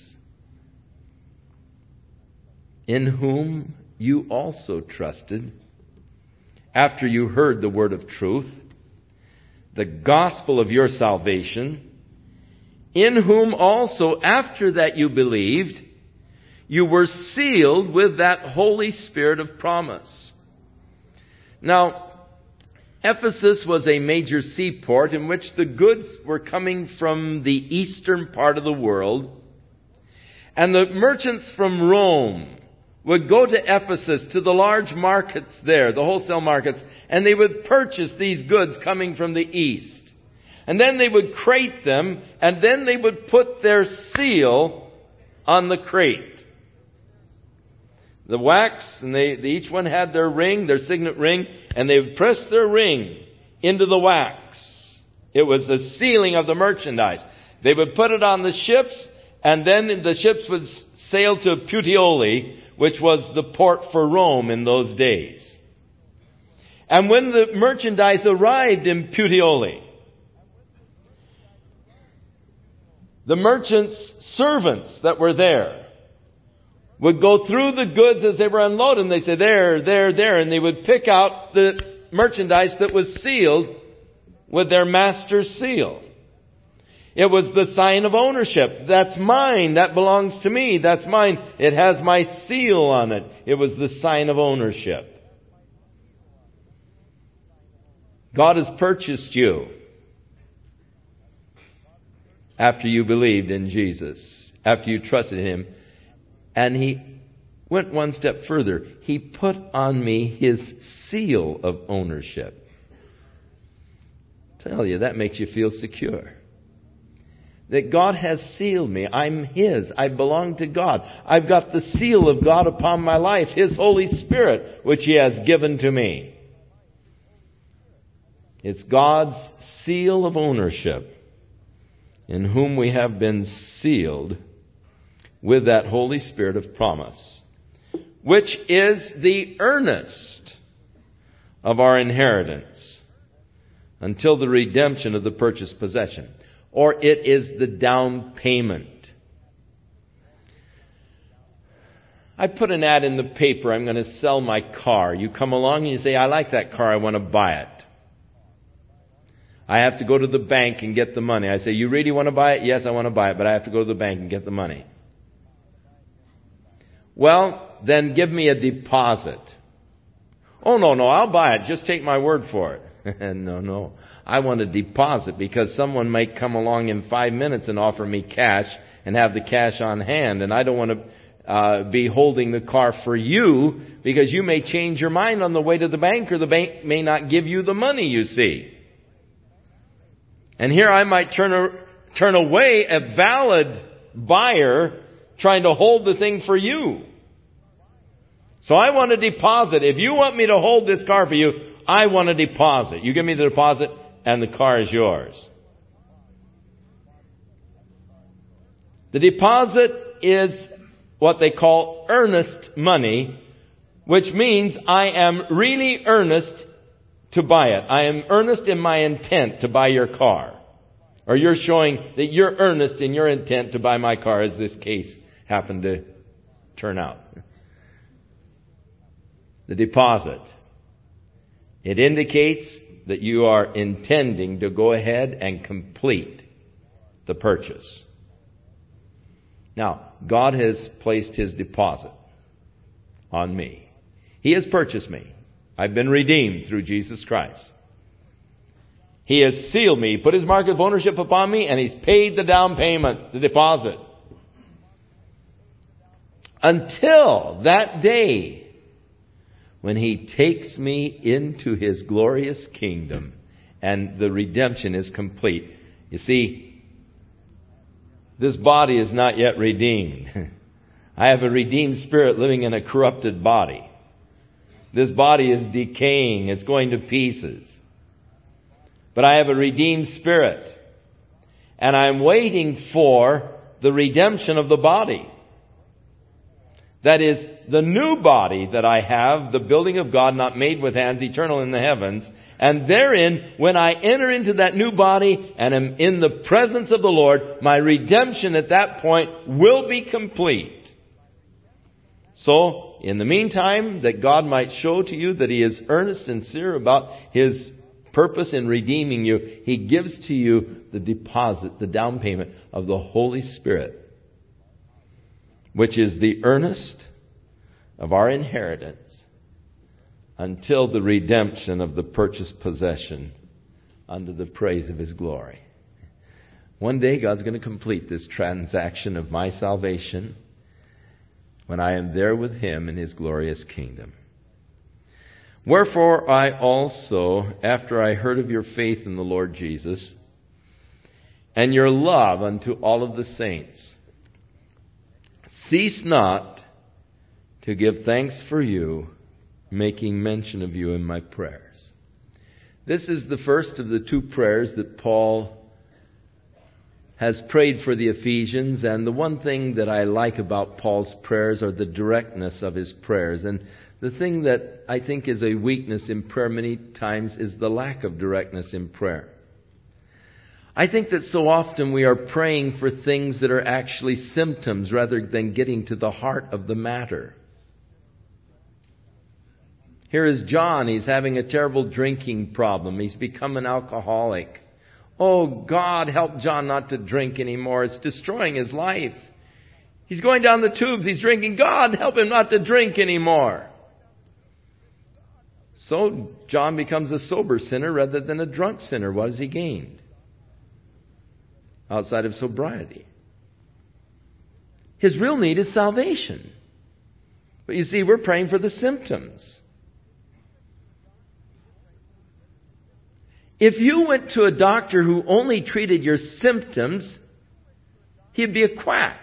S1: in whom you also trusted, after you heard the word of truth, the gospel of your salvation, in whom also, after that you believed, you were sealed with that Holy Spirit of promise. Now, Ephesus was a major seaport in which the goods were coming from the eastern part of the world, and the merchants from Rome would go to Ephesus, to the large markets there, the wholesale markets, and they would purchase these goods coming from the east. And then they would crate them, and then they would put their seal on the crate. The wax, and they each one had their ring, their signet ring, and they would press their ring into the wax. It was the sealing of the merchandise. They would put it on the ships, and then the ships would sail to Puteoli, which was the port for Rome in those days. And when the merchandise arrived in Puteoli, the merchants' servants that were there would go through the goods as they were unloaded, and they say, there, and they would pick out the merchandise that was sealed with their master's seal. It was the sign of ownership. That's mine. That belongs to me. That's mine. It has my seal on it. It was the sign of ownership. God has purchased you after you believed in Jesus, after you trusted in Him. And He went one step further. He put on me His seal of ownership. I tell you, that makes you feel secure. That God has sealed me. I'm His. I belong to God. I've got the seal of God upon my life, His Holy Spirit, which He has given to me. It's God's seal of ownership, in whom we have been sealed with that Holy Spirit of promise. which is the earnest of our inheritance until the redemption of the purchased possession. Or it is the down payment. I put an ad in the paper, I'm going to sell my car. You come along and you say, I like that car, I want to buy it. I have to go to the bank and get the money. I say, you really want to buy it? Yes, I want to buy it, but I have to go to the bank and get the money. Well, then give me a deposit. Oh, no, I'll buy it. Just take my word for it. No. I want a deposit because someone might come along in 5 minutes and offer me cash and have the cash on hand. And I don't want to be holding the car for you because you may change your mind on the way to the bank, or the bank may not give you the money, you see. And here I might turn away a valid buyer trying to hold the thing for you. So I want a deposit. If you want me to hold this car for you, I want a deposit. You give me the deposit and the car is yours. The deposit is what they call earnest money, which means I am really earnest to buy it. I am earnest in my intent to buy your car. Or you're showing that you're earnest in your intent to buy my car, as this case happened to turn out. The deposit. It indicates that you are intending to go ahead and complete the purchase. Now, God has placed His deposit on me. He has purchased me. I've been redeemed through Jesus Christ. He has sealed me, put His mark of ownership upon me, and He's paid the down payment, the deposit. Until that day when He takes me into His glorious kingdom and the redemption is complete. You see, this body is not yet redeemed. I have a redeemed spirit living in a corrupted body. This body is decaying. It's going to pieces. But I have a redeemed spirit. And I'm waiting for the redemption of the body. That is, the new body that I have, the building of God not made with hands, eternal in the heavens. And therein, when I enter into that new body and am in the presence of the Lord, my redemption at that point will be complete. So, in the meantime, that God might show to you that He is earnest and sincere about His purpose in redeeming you, He gives to you the deposit, the down payment of the Holy Spirit, which is the earnest of our inheritance until the redemption of the purchased possession unto the praise of His glory. One day God's going to complete this transaction of my salvation when I am there with Him in His glorious kingdom. Wherefore I also, after I heard of your faith in the Lord Jesus, and your love unto all of the saints, cease not to give thanks for you, making mention of you in my prayers. This is the first of the two prayers that Paul has prayed for the Ephesians, and the one thing that I like about Paul's prayers are the directness of his prayers. And the thing that I think is a weakness in prayer many times is the lack of directness in prayer. I think that so often we are praying for things that are actually symptoms rather than getting to the heart of the matter. Here is John. He's having a terrible drinking problem. He's become an alcoholic. Oh, God, help John not to drink anymore. It's destroying his life. He's going down the tubes. He's drinking. God, help him not to drink anymore. So John becomes a sober sinner rather than a drunk sinner. What has he gained outside of sobriety? His real need is salvation. But you see, we're praying for the symptoms. If you went to a doctor who only treated your symptoms, he'd be a quack.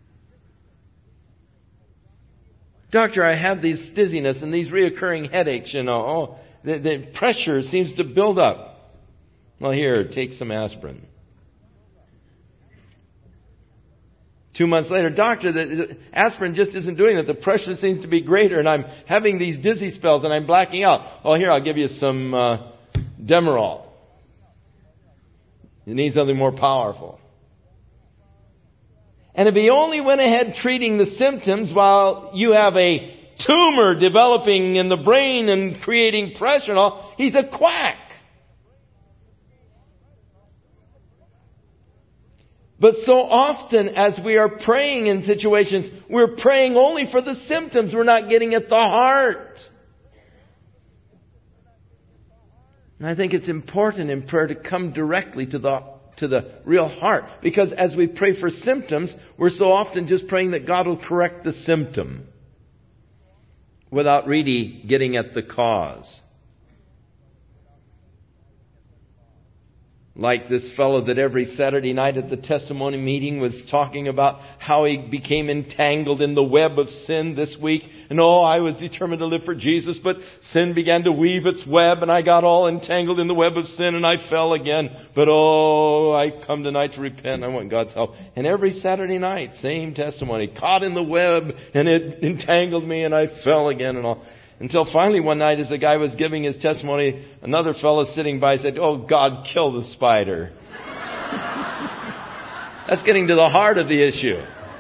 S1: Doctor, I have this dizziness and these reoccurring headaches, the pressure seems to build up. Well, here, take some aspirin. 2 months later, doctor, the aspirin just isn't doing it. The pressure seems to be greater, and I'm having these dizzy spells, and I'm blacking out. Oh, here, I'll give you some Demerol. You need something more powerful. And if he only went ahead treating the symptoms while you have a tumor developing in the brain and creating pressure and all, he's a quack. But so often as we are praying in situations, we're praying only for the symptoms. We're not getting at the heart. And I think it's important in prayer to come directly to the real heart. Because as we pray for symptoms, we're so often just praying that God will correct the symptom without really getting at the cause. Like this fellow that every Saturday night at the testimony meeting was talking about how he became entangled in the web of sin this week. And I was determined to live for Jesus, but sin began to weave its web and I got all entangled in the web of sin and I fell again. But I come tonight to repent. I want God's help. And every Saturday night, same testimony. Caught in the web and it entangled me and I fell again and all. Until finally one night as the guy was giving his testimony, another fellow sitting by said, "Oh, God, kill the spider." That's getting to the heart of the issue.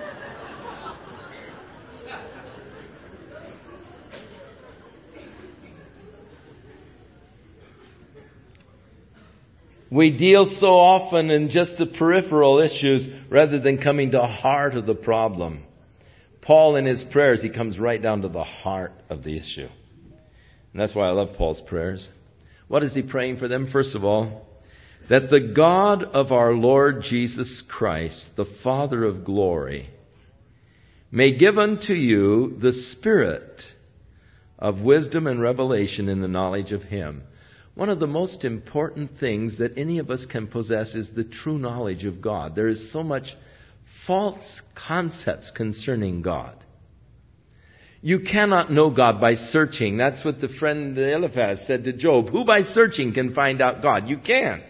S1: We deal so often in just the peripheral issues rather than coming to the heart of the problem. Paul, in his prayers, he comes right down to the heart of the issue. And that's why I love Paul's prayers. What is he praying for them? First of all, that the God of our Lord Jesus Christ, the Father of glory, may give unto you the spirit of wisdom and revelation in the knowledge of Him. One of the most important things that any of us can possess is the true knowledge of God. There is so much false concepts concerning God. You cannot know God by searching. That's what the friend Eliphaz said to Job. Who by searching can find out God? You can't.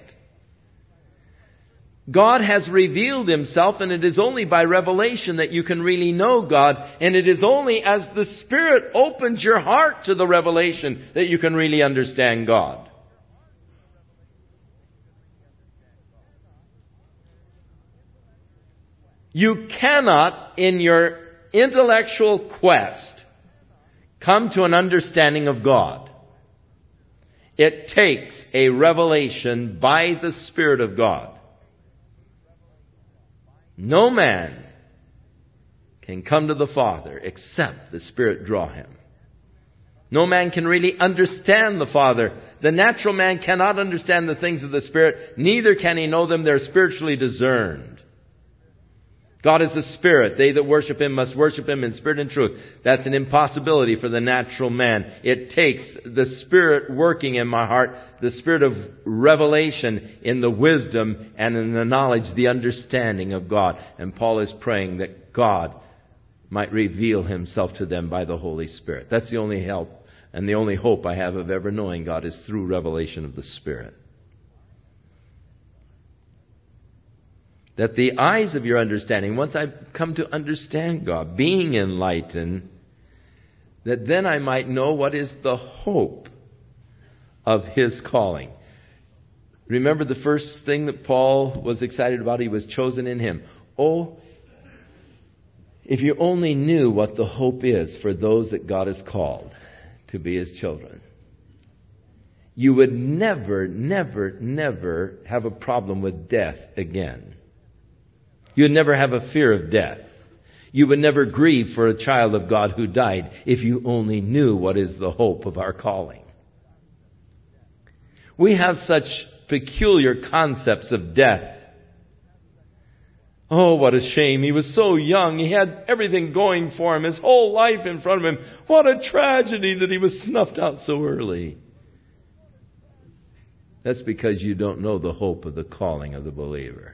S1: God has revealed Himself, and it is only by revelation that you can really know God. And it is only as the Spirit opens your heart to the revelation that you can really understand God. You cannot, in your intellectual quest, come to an understanding of God. It takes a revelation by the Spirit of God. No man can come to the Father except the Spirit draw him. No man can really understand the Father. The natural man cannot understand the things of the Spirit, neither can he know them. They're spiritually discerned. God is a spirit. They that worship Him must worship Him in spirit and truth. That's an impossibility for the natural man. It takes the Spirit working in my heart, the Spirit of revelation in the wisdom and in the knowledge, the understanding of God. And Paul is praying that God might reveal Himself to them by the Holy Spirit. That's the only help and the only hope I have of ever knowing God is through revelation of the Spirit. That the eyes of your understanding, once I come to understand God, being enlightened, that then I might know what is the hope of His calling. Remember the first thing that Paul was excited about? He was chosen in Him. Oh, if you only knew what the hope is for those that God has called to be His children, you would never, never, never have a problem with death again. You would never have a fear of death. You would never grieve for a child of God who died if you only knew what is the hope of our calling. We have such peculiar concepts of death. Oh, what a shame. He was so young. He had everything going for him, his whole life in front of him. What a tragedy that he was snuffed out so early. That's because you don't know the hope of the calling of the believer.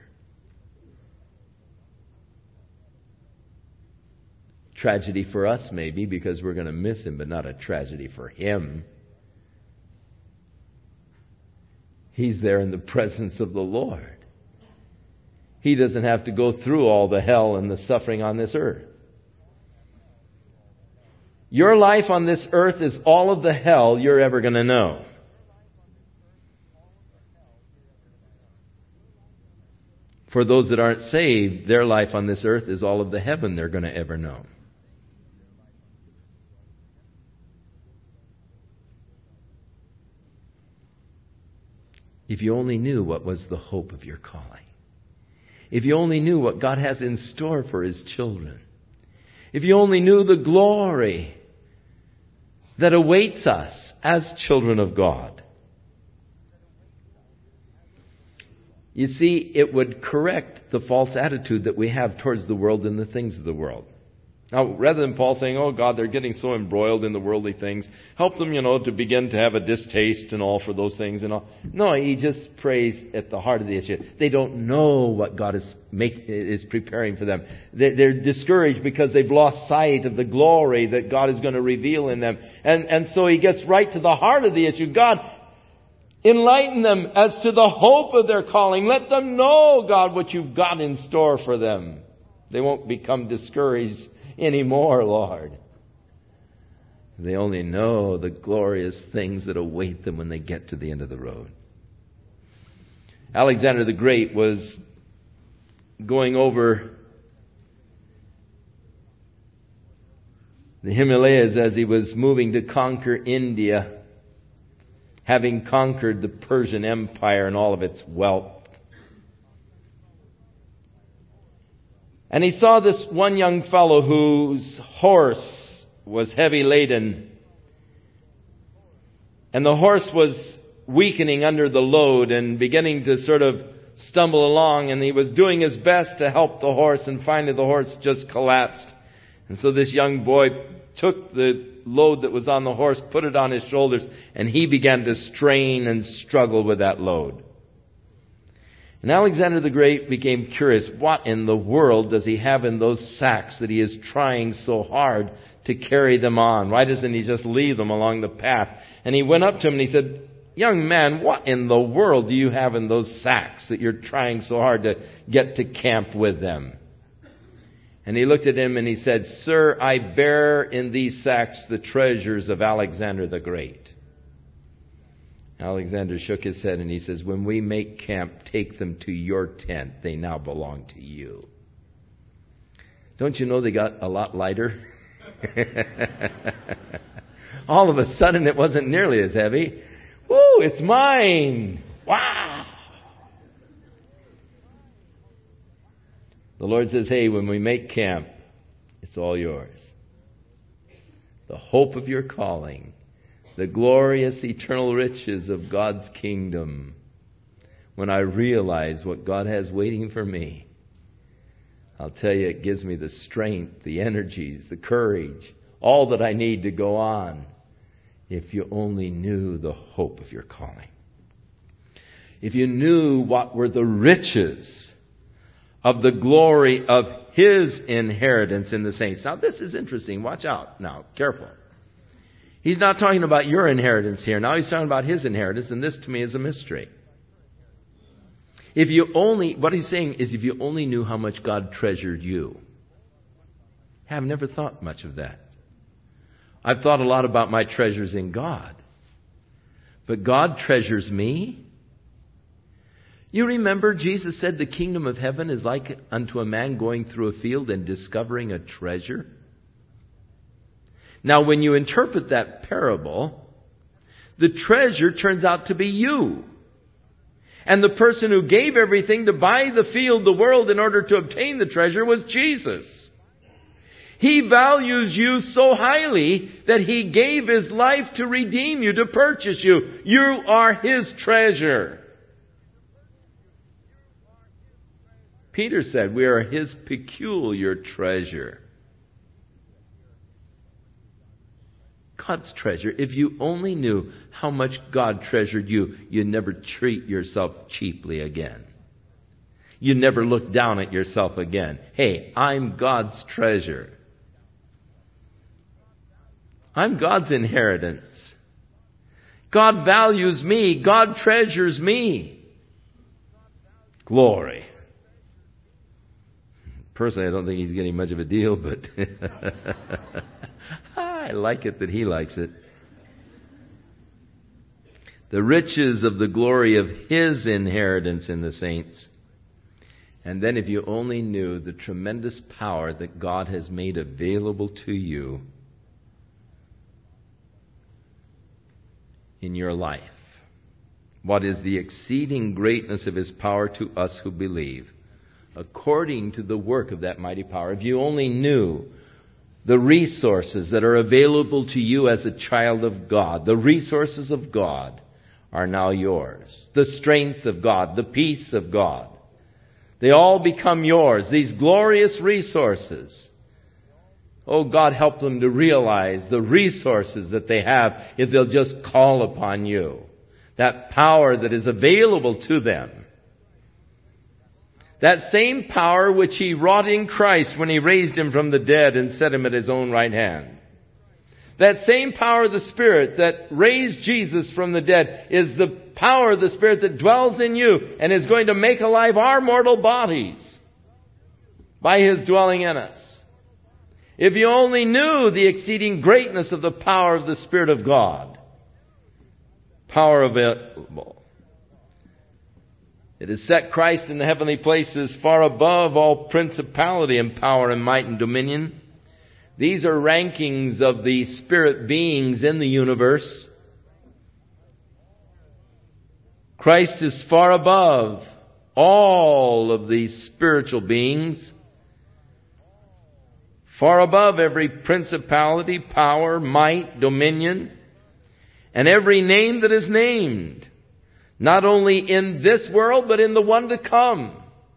S1: Tragedy for us, maybe, because we're going to miss him, but not a tragedy for him. He's there in the presence of the Lord. he doesn't have to go through all the hell and the suffering on this earth. Your life on this earth is all of the hell you're ever going to know. For those that aren't saved, their life on this earth is all of the heaven they're going to ever know. If you only knew what was the hope of your calling. If you only knew what God has in store for His children. If you only knew the glory that awaits us as children of God. You see, it would correct the false attitude that we have towards the world and the things of the world. Now, rather than Paul saying, oh God, they're getting so embroiled in the worldly things, help them, to begin to have a distaste and all for those things and all. No, he just prays at the heart of the issue. They don't know what God is preparing for them. They're discouraged because they've lost sight of the glory that God is going to reveal in them. And so he gets right to the heart of the issue. God, enlighten them as to the hope of their calling. Let them know, God, what you've got in store for them. They won't become discouraged anymore, Lord. They only know the glorious things that await them when they get to the end of the road. Alexander the Great was going over the Himalayas as he was moving to conquer India, having conquered the Persian Empire and all of its wealth. And he saw this one young fellow whose horse was heavy laden. And the horse was weakening under the load and beginning to sort of stumble along. And he was doing his best to help the horse. And finally the horse just collapsed. And so this young boy took the load that was on the horse, put it on his shoulders, and he began to strain and struggle with that load. And Alexander the Great became curious. What in the world does he have in those sacks that he is trying so hard to carry them on? Why doesn't he just leave them along the path? And he went up to him and he said, young man, what in the world do you have in those sacks that you're trying so hard to get to camp with them? And he looked at him and he said, sir, I bear in these sacks the treasures of Alexander the Great. Alexander shook his head and he says, when we make camp, take them to your tent. They now belong to you. Don't you know they got a lot lighter? All of a sudden it wasn't nearly as heavy. Woo, it's mine. Wow. The Lord says, hey, when we make camp, it's all yours. The hope of your calling. The glorious eternal riches of God's kingdom. When I realize what God has waiting for me, I'll tell you, it gives me the strength, the energies, the courage, all that I need to go on. If you only knew the hope of your calling. If you knew what were the riches of the glory of His inheritance in the saints. Now this is interesting. Watch out. Now, careful. He's not talking about your inheritance here. Now he's talking about His inheritance, and this to me is a mystery. What he's saying is if you only knew how much God treasured you. I've never thought much of that. I've thought a lot about my treasures in God. But God treasures me? You remember Jesus said the kingdom of heaven is like unto a man going through a field and discovering a treasure? Now, when you interpret that parable, the treasure turns out to be you. And the person who gave everything to buy the field, the world, in order to obtain the treasure was Jesus. He values you so highly that He gave His life to redeem you, to purchase you. You are His treasure. Peter said we are His peculiar treasure. God's treasure. If you only knew how much God treasured you, you'd never treat yourself cheaply again. You'd never look down at yourself again. Hey, I'm God's treasure. I'm God's inheritance. God values me. God treasures me. Glory. Personally, I don't think he's getting much of a deal, but I like it that he likes it. The riches of the glory of His inheritance in the saints. And then if you only knew the tremendous power that God has made available to you in your life. What is the exceeding greatness of His power to us who believe, according to the work of that mighty power. If you only knew the resources that are available to you as a child of God, the resources of God are now yours. The strength of God, the peace of God. They all become yours, these glorious resources. Oh, God, help them to realize the resources that they have if they'll just call upon you. That power that is available to them. That same power which He wrought in Christ when He raised Him from the dead and set Him at His own right hand. That same power of the Spirit that raised Jesus from the dead is the power of the Spirit that dwells in you and is going to make alive our mortal bodies by His dwelling in us. If you only knew the exceeding greatness of the power of the Spirit of God. Power available. It has set Christ in the heavenly places far above all principality and power and might and dominion. These are rankings of the spirit beings in the universe. Christ is far above all of these spiritual beings. Far above every principality, power, might, dominion, and every name that is named. Not only in this world, but in the one to come.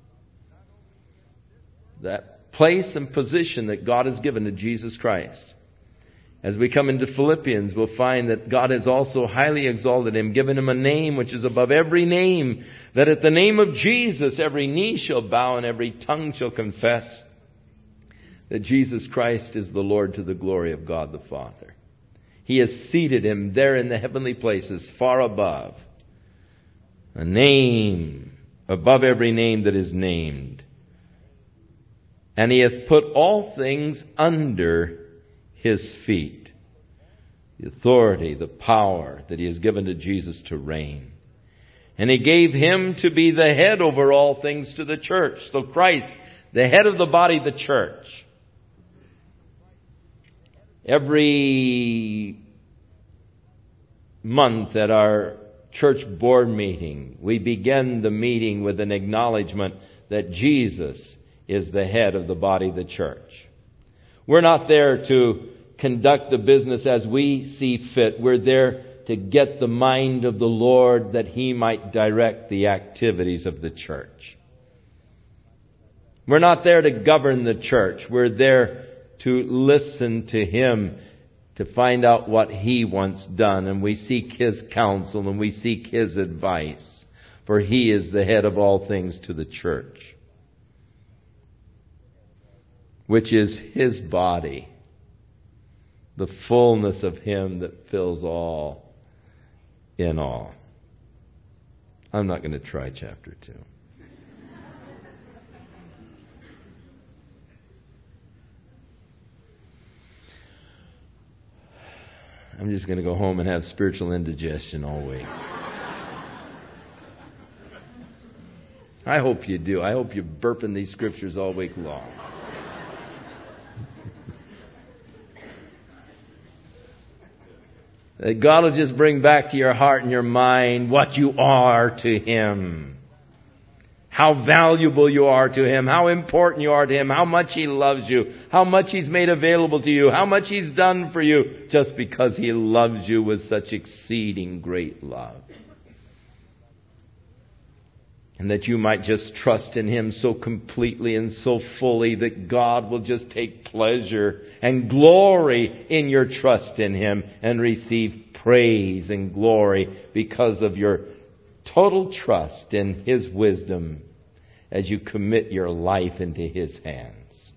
S1: That place and position that God has given to Jesus Christ. As we come into Philippians, we'll find that God has also highly exalted Him, given Him a name which is above every name, that at the name of Jesus every knee shall bow and every tongue shall confess that Jesus Christ is the Lord, to the glory of God the Father. He has seated Him there in the heavenly places, far above. A name above every name that is named. And He hath put all things under His feet. The authority, the power that He has given to Jesus to reign. And He gave Him to be the head over all things to the church. So Christ, the head of the body, the church. Every month at our church board meeting, we begin the meeting with an acknowledgement that Jesus is the head of the body, the church. We're not there to conduct the business as we see fit. We're there to get the mind of the Lord that He might direct the activities of the church. We're not there to govern the church. We're there to listen to Him, to find out what He wants done. And we seek His counsel and we seek His advice. For He is the head of all things to the church, which is His body, the fullness of Him that fills all in all. I'm not going to try chapter 2. I'm just going to go home and have spiritual indigestion all week. I hope you do. I hope you're burping these scriptures all week long. That God will just bring back to your heart and your mind what you are to Him. How valuable you are to Him. How important you are to Him. How much He loves you. How much He's made available to you. How much He's done for you. Just because He loves you with such exceeding great love. And that you might just trust in Him so completely and so fully that God will just take pleasure and glory in your trust in Him and receive praise and glory because of your total trust in His wisdom as you commit your life into His hands.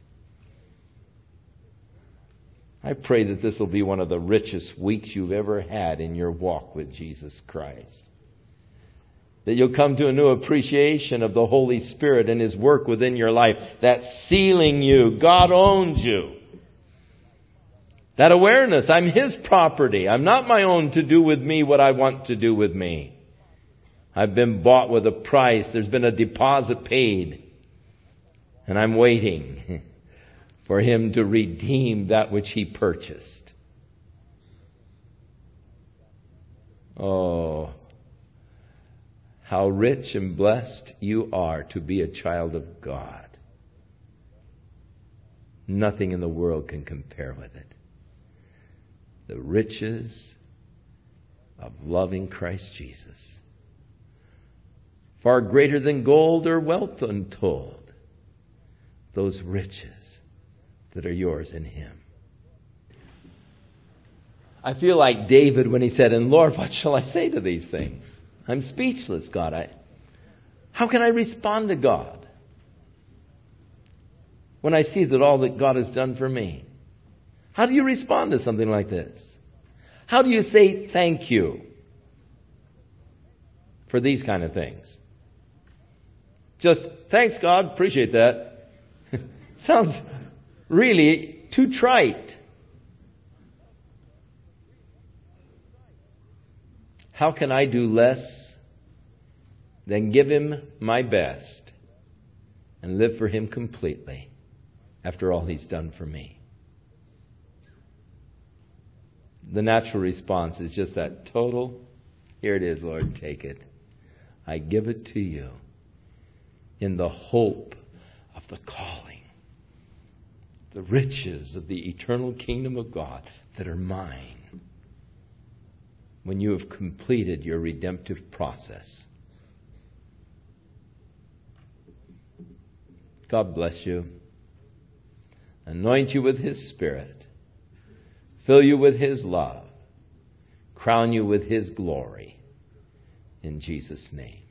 S1: I pray that this will be one of the richest weeks you've ever had in your walk with Jesus Christ. That you'll come to a new appreciation of the Holy Spirit and His work within your life. That's sealing you. God owns you. That awareness, I'm His property. I'm not my own to do with me what I want to do with me. I've been bought with a price. There's been a deposit paid. And I'm waiting for Him to redeem that which He purchased. Oh, how rich and blessed you are to be a child of God. Nothing in the world can compare with it. The riches of loving Christ Jesus. Far greater than gold or wealth untold. Those riches that are yours in Him. I feel like David when he said, "And Lord, what shall I say to these things? I'm speechless, God. How can I respond to God when I see that all that God has done for me?" How do you respond to something like this? How do you say thank you for these kind of things? Just, thanks God, appreciate that. Sounds really too trite. How can I do less than give Him my best and live for Him completely after all He's done for me? The natural response is just that total, here it is, Lord, take it. I give it to you in the hope of the calling, the riches of the eternal kingdom of God that are mine when you have completed your redemptive process. God bless you. Anoint you with His Spirit. Fill you with His love. Crown you with His glory. In Jesus' name.